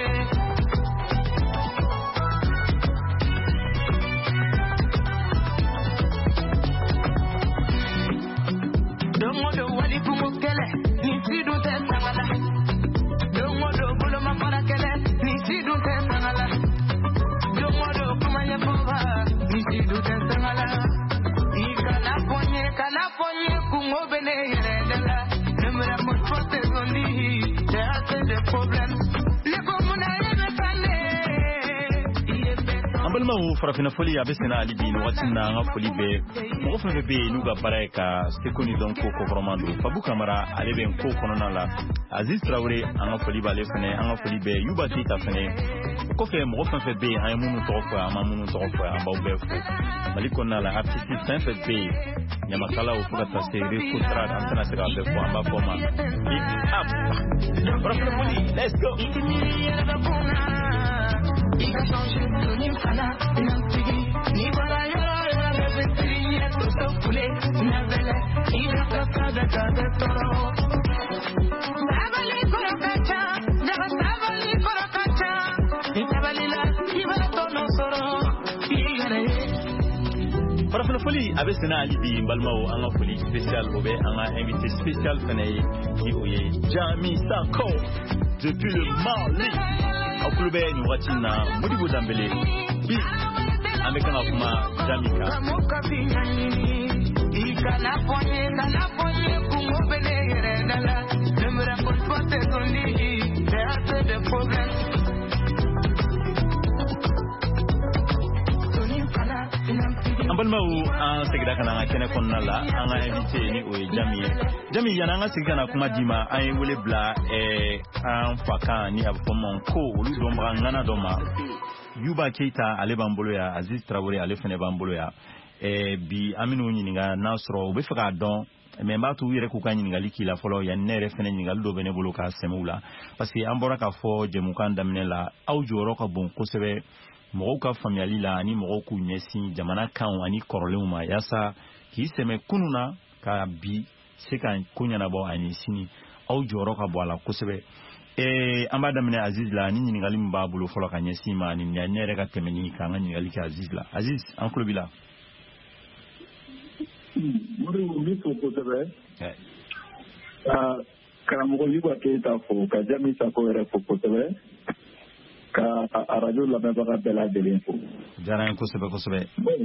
Domodo wali kumokele, nisi dunte sangala. Domodo bulo mafara kele, nisi dunte sangala. Domodo kumanya fova, nisi dunte sangala. Ikana ponye, kana ponye kumobene yeredela. Nemera motrote zondi, there are des problèmes. Le komuna yebekane. Ambalma wu farafina foli abesena alibi no watina nga foli be mo fa be nuga baraka stekoni donc ko vraiment do Fabu Camara alebe ko konona la Aziz Traoré anga foli bale fene anga foli be Yuba Keita fene ko fe mo fa be ay munu to ko ama munu to ko amba be fo malikona la artiste fin fe be nyamakala u fuka tasiri ko tra antana sera be fo amba foma big up farafina foli let's go. Iga change Tony Fana, Nantigi, Nibara Yara, Revetri, Toto Pule, Navele, Ida Kaka, Kaka, Toro. Savali Korakacha, Never Savali Korakacha, Itabalila, Iba Tono Soro, Igare. Farafina foli abesena alibi mbalmao anga foli spécial obe anga invité spécial fene ki oye Jami Sako depuis le Mali. Au club ni watina Modibo Dambélé bi amekana kuma Jamika ikana ponye kana ponye kumobene yeredala nemera porte zondi there are des problèmes. Ambalma u an segida kana ngakene konna la anga invité ni o Jami Jami yana nga segida kuma dima ay wole bla e an faka ni abfomon ko olu dombra ngana doma Yuba Keita ale bambolo ya Aziz Traoré ale fene bambolo ya e bi aminu nyinga nasro be faka don mais mba tu yire ku ka nyinga likila folo ya nere fene nyinga do bene bolo ka semula parce que ambora ka fo jemukan damne la au joro ka bon ko sebe mɔgɔw ka faamuyali la ani mɔgɔw k'u ɲɛsin jamana kanw ani kɔrɔlenw ma yaasa k'i sɛmɛ kunu na ka bi se ka ko ɲɛnabɔ ani sini aw jɔyɔrɔ ka bɔ a la kosɛbɛ. Ee an b'a daminɛ Aziz la ni ɲininkali min b'a bolo fɔlɔ ka ɲɛsin ma ani ne yɛrɛ ka tɛmɛni k'an ka ɲininkali kɛ Aziz la. Aziz an tulo b'i la. Moribo n b'i fo kosɛbɛ. Karamɔgɔ Yuba Keita fo ka Jami Sako yɛrɛ fo kosɛbɛ. Ka arajo lamɛnbaga bɛɛ lajɛlen fo. Diyara n ye kosɛbɛ kosɛbɛ.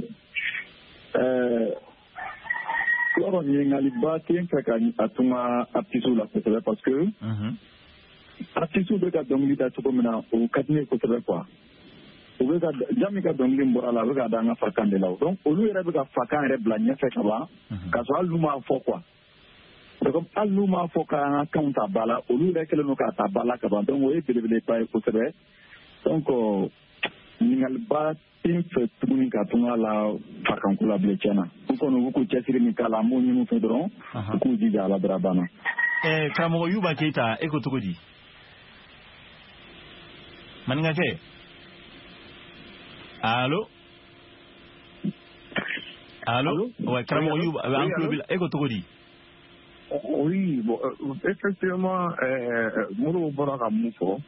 Ɛɛ yɔrɔ ɲininkaliba tɛ n fɛ ka a tunga artiste la kosɛbɛ parce que artiste bɛ ka dɔnkili da cogo min na o ka di ne ye kosɛbɛ quoi. O bɛ ka Jami ka dɔnkili min bɔra la a bɛ ka da an ka fakan de la donc olu yɛrɛ bɛ ka fakan yɛrɛ bila ɲɛfɛ ka ban k'a sɔrɔ hali n'u m'a fɔ quoi. Donc hali n'u m'a fɔ k'an ka kanw ta ba la olu yɛrɛ kɛlen don k'a ta ba la ka ban donc o ye belebeleba ye kosɛbɛ. Donc ɲininkaliba tɛ n fɛ tuguni ka tunga la fakanko la bilen tiɲɛna u kɔni u k'u cɛsiri min k'a la an b'o ɲini u fɛ dɔrɔn u k'u jija a la dɔrɔn a banna. Ɛɛ karamɔgɔ Yuba Keita e ko cogo di maninkakɛ allo allo ouais karamɔgɔ Yuba an tulo b'i la e ko cogo di. Oui, bon, effectivement Modibo bɔra ka mun fɔ.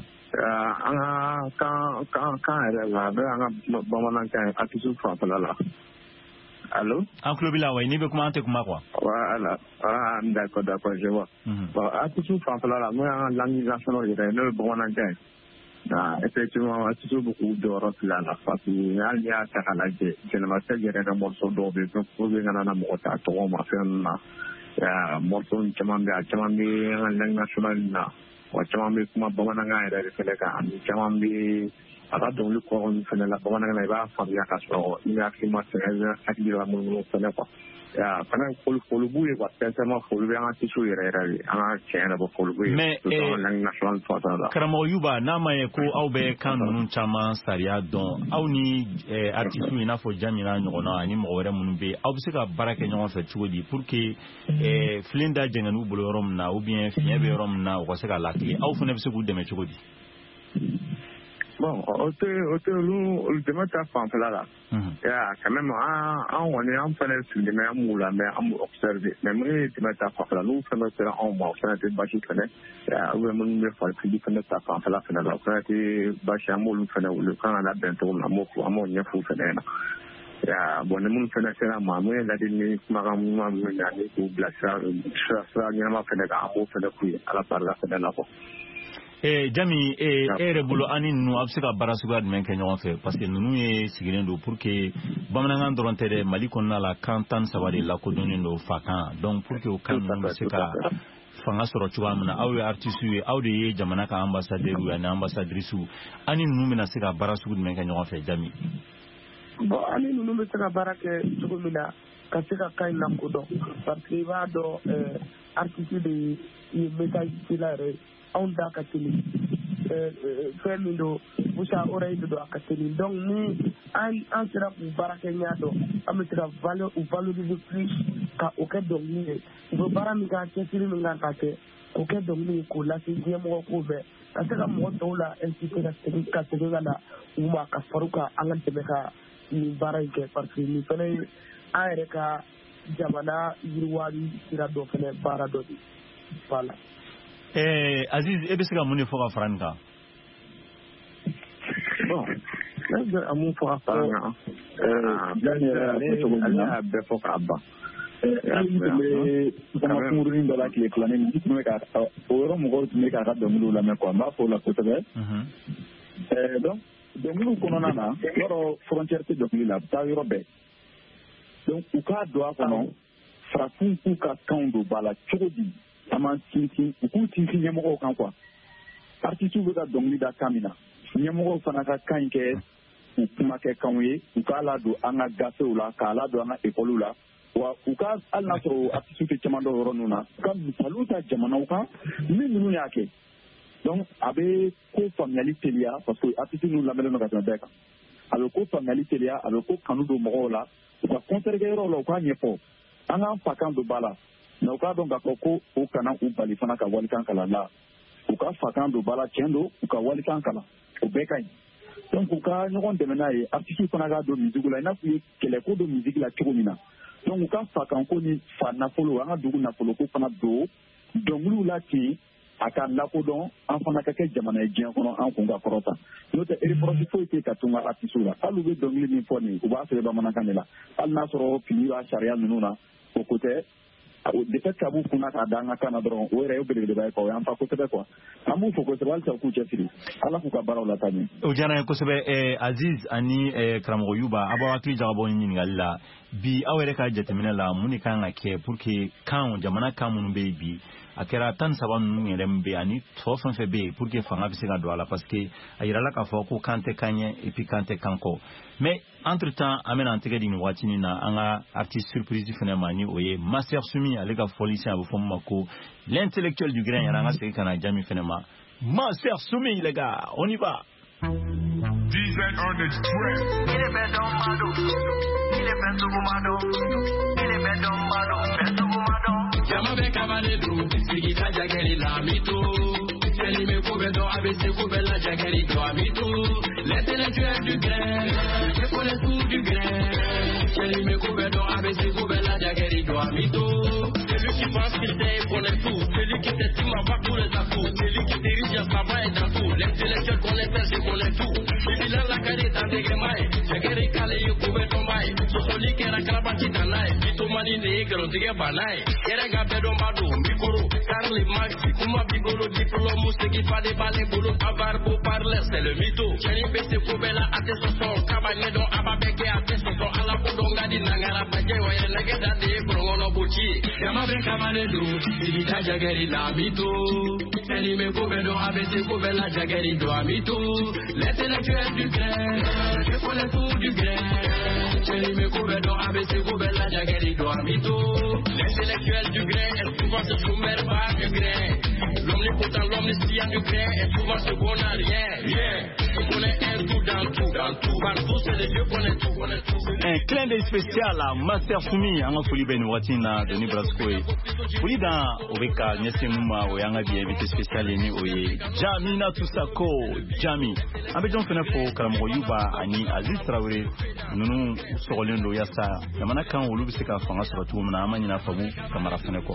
An ka kan kan yɛrɛ la a bɛ an ka bamanankan artiste fanfɛla la. Allo? An tulo b'i la wa n'i bɛ kuma an tɛ kuma quoi. Voilà, ah d'accord d'accord je vois. Bon artiste fanfɛla la n'o y'an ka langue nationale yɛrɛ ye n'o ye bamanankan ye. Nka effectivement artiste bɛ k'u jɔyɔrɔ fili a la parce que hali n'i y'a ta k'a lajɛ jɛnɛba yɛrɛ ka morceau dɔw bɛ yen pour que kana na mɔgɔ ta tɔgɔ ma fɛn ninnu na morceau caman bɛ a caman bɛ an ka langue nationale na. Wa caman bɛ kuma bamanankan yɛrɛ de fɛnɛ kan ani caman bɛ aka dongli ko on fene la bamana na ba fa ya ka so ni ya ki ma sene akili la mo fene kwa ya kana kol kol buye kwa tenta ma kol be an tisu yere yere an chena bo kol buye to an national fata la karamo yuba na ma ko aw be kan nun chama saria don aw ni artistu ina fo jamina nyono ani mo wore mun be aw bi se ka barake nyon fa chudi pour que eh flinda jenganu bolo rom na ou bien fien be rom na ko se ka lakli aw fo ne bi se ku deme chudi. Bon, ote ote lu ultima ta fanfala la. Ya, quand même en on est en train de de même moula mais am observer. Mais moi ultima ta fanfala lu fait notre en moi fait de bachi connaît. Ya, ou même me faire plus de ta fanfala fait la fait bachi amol fait le quand on a bientôt la mo ko amo nya fu fait na. Ya, bon mun fait na sera ma moi la dini magam ma na ni ko blasa sa nya ma fait na amo fait ku ala parla fait na ko. Eh Jami eh ere bulo ani nu absika barasuga men kenyo fe parce que nunu e siginen do pour que bamananga dorontere Mali konna la kantan sawari la ko donin do fakan donc pour que o kan nu sika fanga soro chuwa muna aw artiste yu aw de jamana ka ambassadeur yu na ambassadrice ani nu mena sika barasuga men kenyo fe Jami bo ani nu me sika barake tugumina ka sika kai na ko do parce que va do eh artiste de y message tilare on da ka tili euh femindo musa oray do ka tili donc ni an an sera pour baraka nyado am sera valeur ou valoriser plus ka o ke donc ni do barami ka tili nga ka te o ke donc ni ko la ci mo ko be asaka mo to la institut da tili ka tili la uma ka faruka an te ka ni barake parce que ni fene ayre ka jamana yirwari sira do fene bara do di voilà. Eh Aziz ebisika muni foka franka bon là amu foka franka euh bien be foka abba eh sama murin da la clé plané ni me ka oro mo ko me ka da mulu la me ko ma fo la ko tebe eh donc de mulu kono nana oro frontière te donc la ta europe donc u ka do akono frafun ku ka kando bala chodi aman tintin ku tintin nyamoko kan kwa artistu buda dongli da kamina nyamoko fana ka kanke kuma ke kanwe ukala do anga gafe ula kala do anga ekolu la wa uka alna so artistu ke chamando ronuna kam saluta jamana uka minnu yake donc abe ko familialité lia parce que artistu nous la melo no ka beka abe ko familialité lia abe ko kanu do mogola uka konserger ro ko nyefo anga fakan do bala na uka don ga ko o kana u bali fana ka wali kan kala la uka fakan do bala chendo uka wali kan kala o bekai donc uka nyon de menaye artiste fana ga do musique la na ku kele ko do musique la chomina donc uka fakan ko ni fa na folo anga dugu na folo ko fana do dongulu la ti aka la ko don en fana ka ke jamana e gen kono an ko ga korota no te eri profite ka tunga artiste la alu be dongli ni foni uba se ba manaka ne la al nasro fini wa sharia nuna ko côté de fait kabu kuna ka danga kana dron o re obele de bay ko yan fa ko tebe ko amu fo ko tebal ta ku chefiri ala ku ka baraw la tani o jana ko sebe eh Aziz ani eh kramo yuba aba watu jabo ni ngalla bi awere ka jetemina la muni kan ake pour que kan jamana kan mun be bi akera tan saban ngerem be ani tofan fe be pour que fanga bise ga do ala parce que ayira la ka fo ko kante kanye et puis kante kanko mais entre temps amena antege dini watini na anga artiste surprise fene mani oye master sumi ale ka folicien abo fom mako l'intellectuel du grain yana se kana jami fene ma master sumi les gars on y va D J on the track. Il est bête dans ma dos. Il est bête sur ma dos. Il est bête dans ma dos. Bête sur ma dos. Yamabe kamane do. Sigita jageri la mito. Cheli me kobedo abese kobela jageri do amito. L'intellectuel du grain. Je connais tout du grain. Cheli me kobedo abese kobela jageri do amito. Celui qui pense qu'il sait connaît tout. Celui qui s'estime avoir tous les atouts. Celui qui dirige à sa main et dans tout. L'intellectuel connaît faire c'est connaît tout. Il a la carita de Gemai, Jagari Kale, you could bet on my Sosoli Karabachi Tanai, Pitomani Negro, Tige Banai, Eraga Bedomado, Mikoro, Carly Maxi, Kuma Bigolo, Diplo, Mustaki Fade Bale, Bolo, Avarbo, Parles, c'est le mytho. Jenny Besse Kobela, Atesson, Cabanedo, Ababeke, Atesson, Alapodonga, Nangara, Paje, Legada de Brono, Gucci. Yamabe Kamanedo, Ibita Jagari Lamito. Elime Kobedo, Abete Kobela Jagari Doamito. L'intellectuel du grain, je connais tout du grain. Elime Kobedo, Abete Kobela Jagari Doamito. L'intellectuel du grain est souvent ce soumettre par du grain. L'omnipotent, l'omniscient du grain est souvent ce qu'on n'a rien, rien. On connaît un tout dans tout, dans tout, partout, c'est les dieux qu'on est tout, on est tout. Un clin d'œil spécial à Master Fumi, Anga Fuli Ben Watina, Denis Brascoe. Fuli dans Oveka, Nyesemuma, Oyanga, bien invité spécial, Yeni Oye, Jamina Tusako, Jami. Abedjon Fenefo, Karamo Yuba, Ani, Aziz Traoré, Nounou, Sorolendo Yassa, Yamana Kan, Olubiseka, Fanga Suratu, Namana Fabu, Kamara Feneko.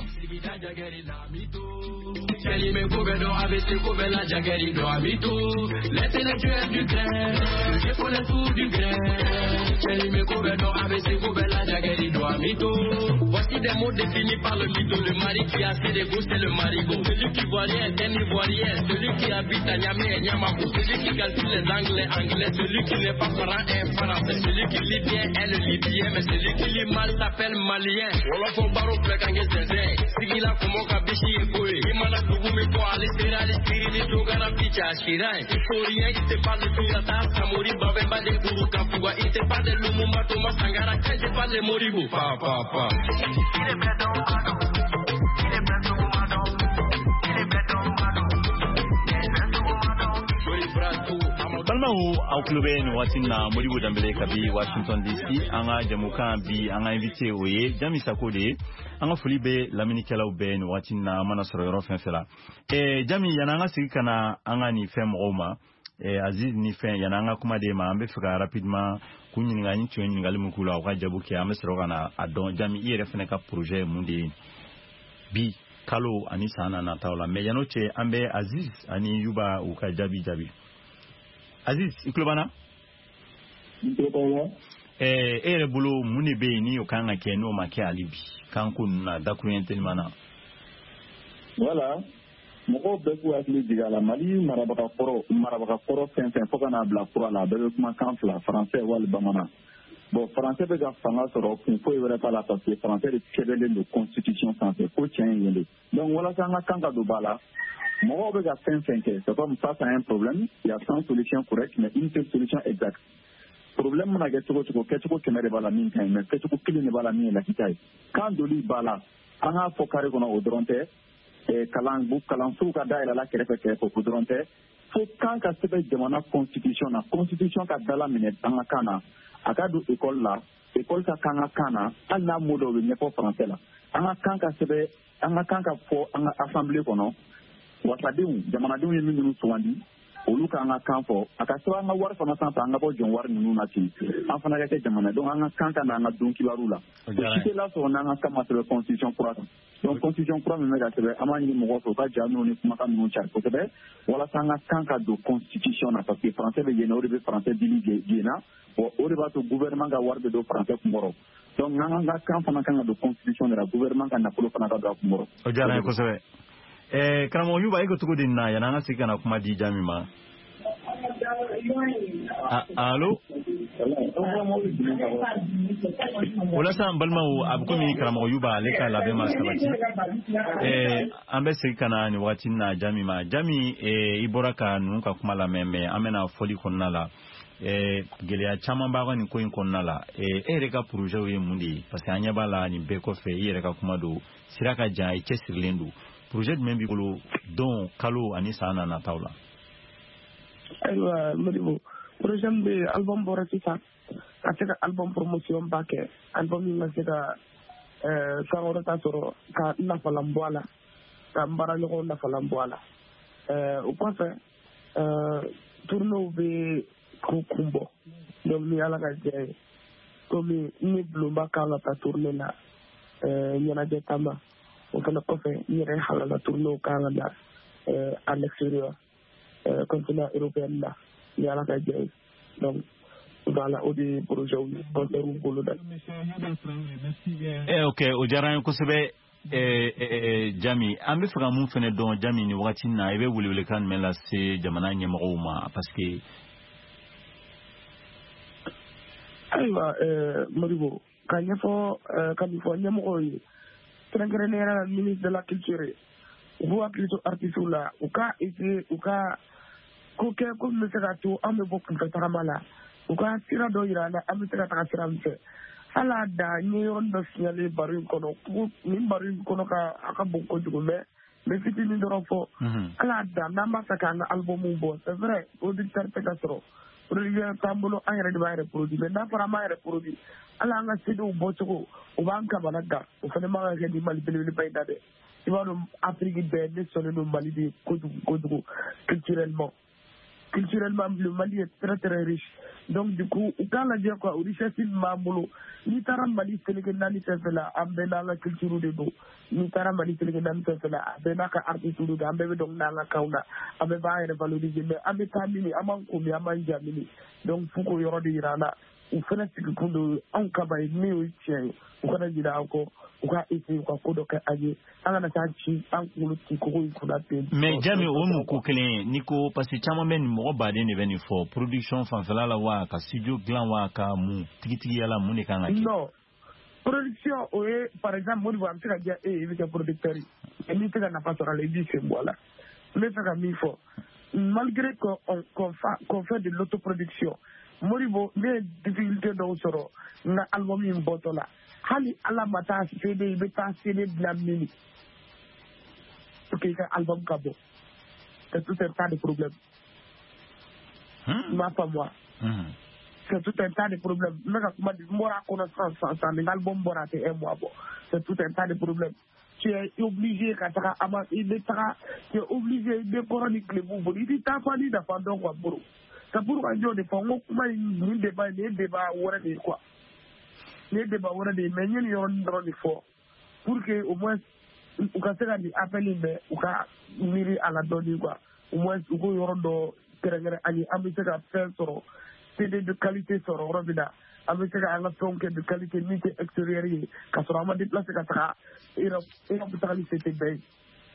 Elime Kobedo, Abete Kobela Jagari Doamito. L'intellectuel du grain, je connais tout du grain. Elime Kobedo, Abete Kobela Jagari Doamito. Voici des mots définis par le mytho. Le mari qui a assez d'égo, c'est le marigot. Celui qui voit rien est un ivoirien. Celui qui habite à Niamey et Niamako. Celui qui calcule les anglais anglais. Celui qui n'est pas franc est français. Celui qui lit bien est le libyen. Mais celui qui lit mal s'appelle malien. Wolof au baro plekangé zézé. Sigila Komo Kabishi Ekoe. Imana Kugume Ko Alistera Alistiri Togana Picha Shirai. Historien, il te parle de Touyata, Samori Babemba de Kuruka Fuga. Il te parle de Lumumba Thomas Sangara. Quand je parle de Moribo. Pa, pa, pa. Il est bête en mado. Il est bête en mado. Il est bête en mado. Il est bête en mado. Jolie Brato. Balmaou au club en Watina Moribo Dambele Kabi Washington D C anga jamuka bi anga invité oye Jami Sakode anga Folibe Laminikela Ben Watina Manasoro Rofen Fela e Jami yananga sikana anga ni fem Roma e Aziz ni fen yananga kuma de ma ambe fika rapidement kunyinga ni tweni ngali mukula kwa jabuki amesero kana adon Jami ire feneka projet mundi bi kalo ani sana na taula me yanoche ambe Aziz ani yuba uka jabi jabi Aziz, iklubana? Iklubana? Eh, ere bolo mune be ni okanga ke no make alibi. Kankun na dakuyen mana. Voilà. Moko beku akli digala Mali marabaka koro, marabaka koro fen fen foka na bla koro la bebe kuma kanfla français wal bamana. Bon, français be ga fanga soro kun fo yere pala parce que français de kebele de constitution français ko tien yende. Donc voilà ça nga kanga do bala. Moi, je vais c'est comme ça, c'est un problème. Il y a cent solutions correctes, mais une seule solution exacte. Le problème, c'est que tu as quelque chose qui est la mine, mais quelque chose qui n'est pas la mine, la kitaï. Quand Doli Bala, on a focusé au dronte, et Kalangu, Kalansou, Kada, il a qui répète au dronte, faut quand tu as demandé la constitution, la constitution qui a la mine, dans la cana, à Kadou école là, école qui a kana kana, on a modo de n'est pas français là. On a quand tu as on a quand tu as assemblée, wasadenw jamanadenw ye min ninnu sugandi olu k'an ka kan fɔ a ka sɛbɛn an ka wari fana sanfɛ an ka bɔ jɔn wari ninnu na ten an fana ka kɛ jamanadenw an ka kan ka n'an ka don kibaru la o si tɛ lasɔrɔ n'an ka kan ma sɛbɛn constitution kura kan donc constitution kura min bɛ ka sɛbɛn an b'a ɲini mɔgɔw fɛ u ka ja ninnu ni kumakan ninnu cari kosɛbɛ walasa an ka kan ka don constitution na parce que français bɛ yen na o de bɛ français dili yen na bon o de b'a to gouvernement ka wari bɛ don français kunkɔrɔ donc n'an ka kan fana kan ka don constitution de la gouvernement ka nafolo fana ka don a kunkɔrɔ. O diyara n ye kosɛbɛ. Eh, Karamo Yuba iko tuko dinna yananga sikana kuma di Jami ma. Allo? Wala sa balma o abukomi Karamo Yuba leka la bema sabati. Eh, ambe sikana ni wakati na Jami ma. Jami eh iboraka nunka kuma la meme amena foli konna la. Eh gelea chama baga ni koin konna la. Eh ereka projet we mundi parce que anya bala ni beko fe ereka kuma do siraka ja e chesirlendu. Projet même bigolo don kalo ani sana na taula. Aywa Modibo projet be album borati sa ateka album promotion bake album ni seka eh ka ta soro ka na falamboala ka mbara nyoko na falamboala eh o kwafe eh tourno be kukumbo donc ni ala ka je comme ni blumba kala ta tourner na eh nyana je tamba on peut pas faire ni rien à la tournée au Canada euh, à l'extérieur euh, continent européen là il y a la caisse donc voilà au des projets où on peut rouler là eh ok o jaran ko sebe eh eh Jami ambe fera mun fene don Jami ni wakati na ebe wuli wuli kan mela se jamana nyemaro ma parce que aywa euh Moribo kanya fo kanya fo nyemaro yi kɛrɛnkɛrɛnnenya ministre de la culture u b'u hakili to artistes la u ka essayer u ka ko kɛ ko min bɛ se ka to an bɛ bɔ kunfɛ tagama la u ka sira dɔ yira an na an bɛ se ka taga sira min fɛ hali a da n ye yɔrɔnin dɔ signalé baro in kɔnɔ nin baro in kɔnɔ ka a ka bon kojugu mɛ n bɛ fitinin dɔrɔn fɔ hali a da n'an b'a fɛ k'an ka album bɔ c'est vrai producteur tɛ ka sɔrɔ producteur t'an bolo an yɛrɛ de b'a yɛrɛ produit mais n'a fɔra an b'a yɛrɛ produit hali an ka C D bɔcogo u b'an kamana gan o fana man kan ka kɛ ni Mali belebeleba in na dɛ i b'a dɔn Afrique bɛɛ ne sɔnnen don Mali de kojugu kojugu culturellement culturellement le Mali est très très riche donc du coup u k'a lajɛ quoi richesse min b'an bolo n'i taara Mali seleke naani fɛn fɛn la an bɛɛ n'an ka culture de don n'i taara Mali seleke naani fɛn fɛn la a bɛɛ n'a ka artiste de don an bɛɛ bɛ dɔn n'an ka kanw na an bɛɛ b'an yɛrɛ valoriser mais an bɛ taa mini an b'an ko min an b'an ja mini donc fo k'o yɔrɔ de yira an na u fana sigi kun don anw kaba ye min y'o tiɲɛ ye u kana jira an kɔ u ka essayer u ka ko dɔ kɛ an ye an kana taa ci an kunkolo ci kogo in kunna ten. mais Jami o mu ko kelen ye ni ko parce que caman bɛ nin mɔgɔ baden de bɛ nin fɔ production fanfɛla la wa ka studio dilan wa ka mun tigitigiya la mun de kan ka kɛ. non production o ye par exemple Modibo an bɛ se ka diya e ye i bɛ kɛ producteur ye mais n'i tɛ ka nafa sɔrɔ a la i b'i sen bɔ a la n bɛ fɛ ka min fɔ malgré qu'on qu'on qu'on fait de l'autoproduction Modibo ne ye difficulté dɔw sɔrɔ n ka album in bɔtɔ la hali ala ma taa C D i bɛ taa C D bila mini pour que i ka album ka bɔ c'est tout un tas de problèmes i m'a faamu c'est tout un tas de problèmes n bɛ ka kuma di n bɔra a kɔnɔ sisan sisan sisan nin album bɔra a tɛ un mois bɔ c'est tout un tas de problèmes tu es obligé ka taga ama i bɛ taga tu es obligé i bɛ kɔrɔ ni tile b'u bolo i tɛ taa fɔ ni nafa dɔn quoi bolo c'est pour ka jɔ de fɔ n ko kuma in nin débat nin ye débat wɛrɛ de ye quoi nin ye débat wɛrɛ de ye mais n ye nin yɔrɔnin dɔrɔn de fɔ pour que au moins u ka se ka nin appel in bɛɛ u ka miiri a la dɔɔnin quoi au moins u k'o yɔrɔ dɔ kɛrɛnkɛrɛn an ye an bɛ se ka fɛn sɔrɔ C D de qualité sɔrɔ yɔrɔ min na an bɛ se ka an ka fɛnw kɛ de qualité min tɛ extérieur ye ka sɔrɔ an ma déplacer ka taga Europe Europe tagali se tɛ bɛɛ ye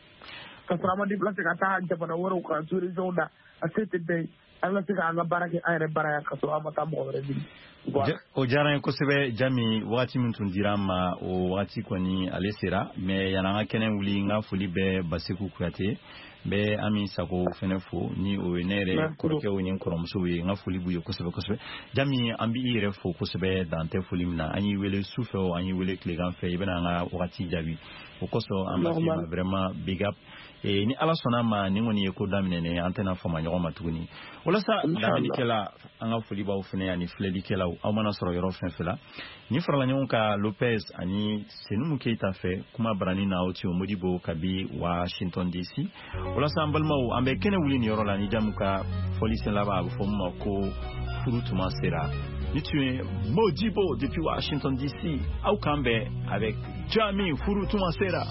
ka sɔrɔ an ma déplacer ka taa jamana wɛrɛw kan sous région na a se tɛ bɛɛ ye an ka se ka an ka baara kɛ an yɛrɛ baara yan ka sɔrɔ an ma taa mɔgɔ wɛrɛ ɲini. o diyara n ye kosɛbɛ Jami wagati min tun dira n ma o wagati kɔni ale sera mais yanni an ka kɛnɛ wuli n ka foli bɛ Basiku Kuyate n bɛ Ami Sago fɛnɛ fo ni o ye ne yɛrɛ kɔrɔkɛw ni n kɔrɔmusow ye n ka foli b'u ye kosɛbɛ kosɛbɛ Jami an b'i yɛrɛ fo kosɛbɛ dan tɛ foli min na an y'i wele sufɛ o an y'i wele tilegan fɛ i bɛna an ka wagati jaabi o kosɔn an b'a f'i ma vraiment big up eh, ni ala sɔnna ma ni kɔni ye ko daminɛ an tɛna fama ɲɔgɔn ma tuguni walasa lamɛnnikɛla an ka foli b'aw fɛnɛ ani filɛlikɛlaw aw mana sɔrɔ yɔrɔ fɛn fɛn la ni farala ɲɔgɔn kan Lopez ani Senumu Keita fɛ kuma barani na o tio Modibo kabi Washington D C walasa an balimaw an bɛ kɛnɛ wuli ni yɔrɔ la ni Jamu ka fɔli sen laban a bɛ fɔ min ma ko furu tuma sera ni tun ye Modibo depuis Washington D C aw kan bɛ avec Jami furu tuma sera.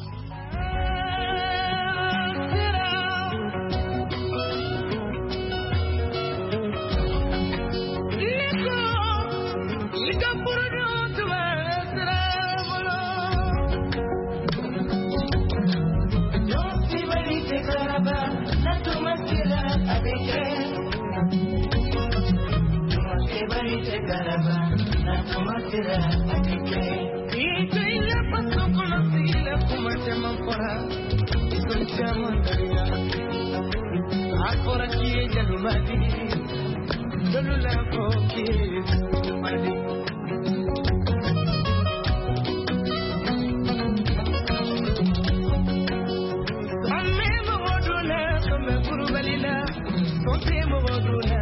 Don't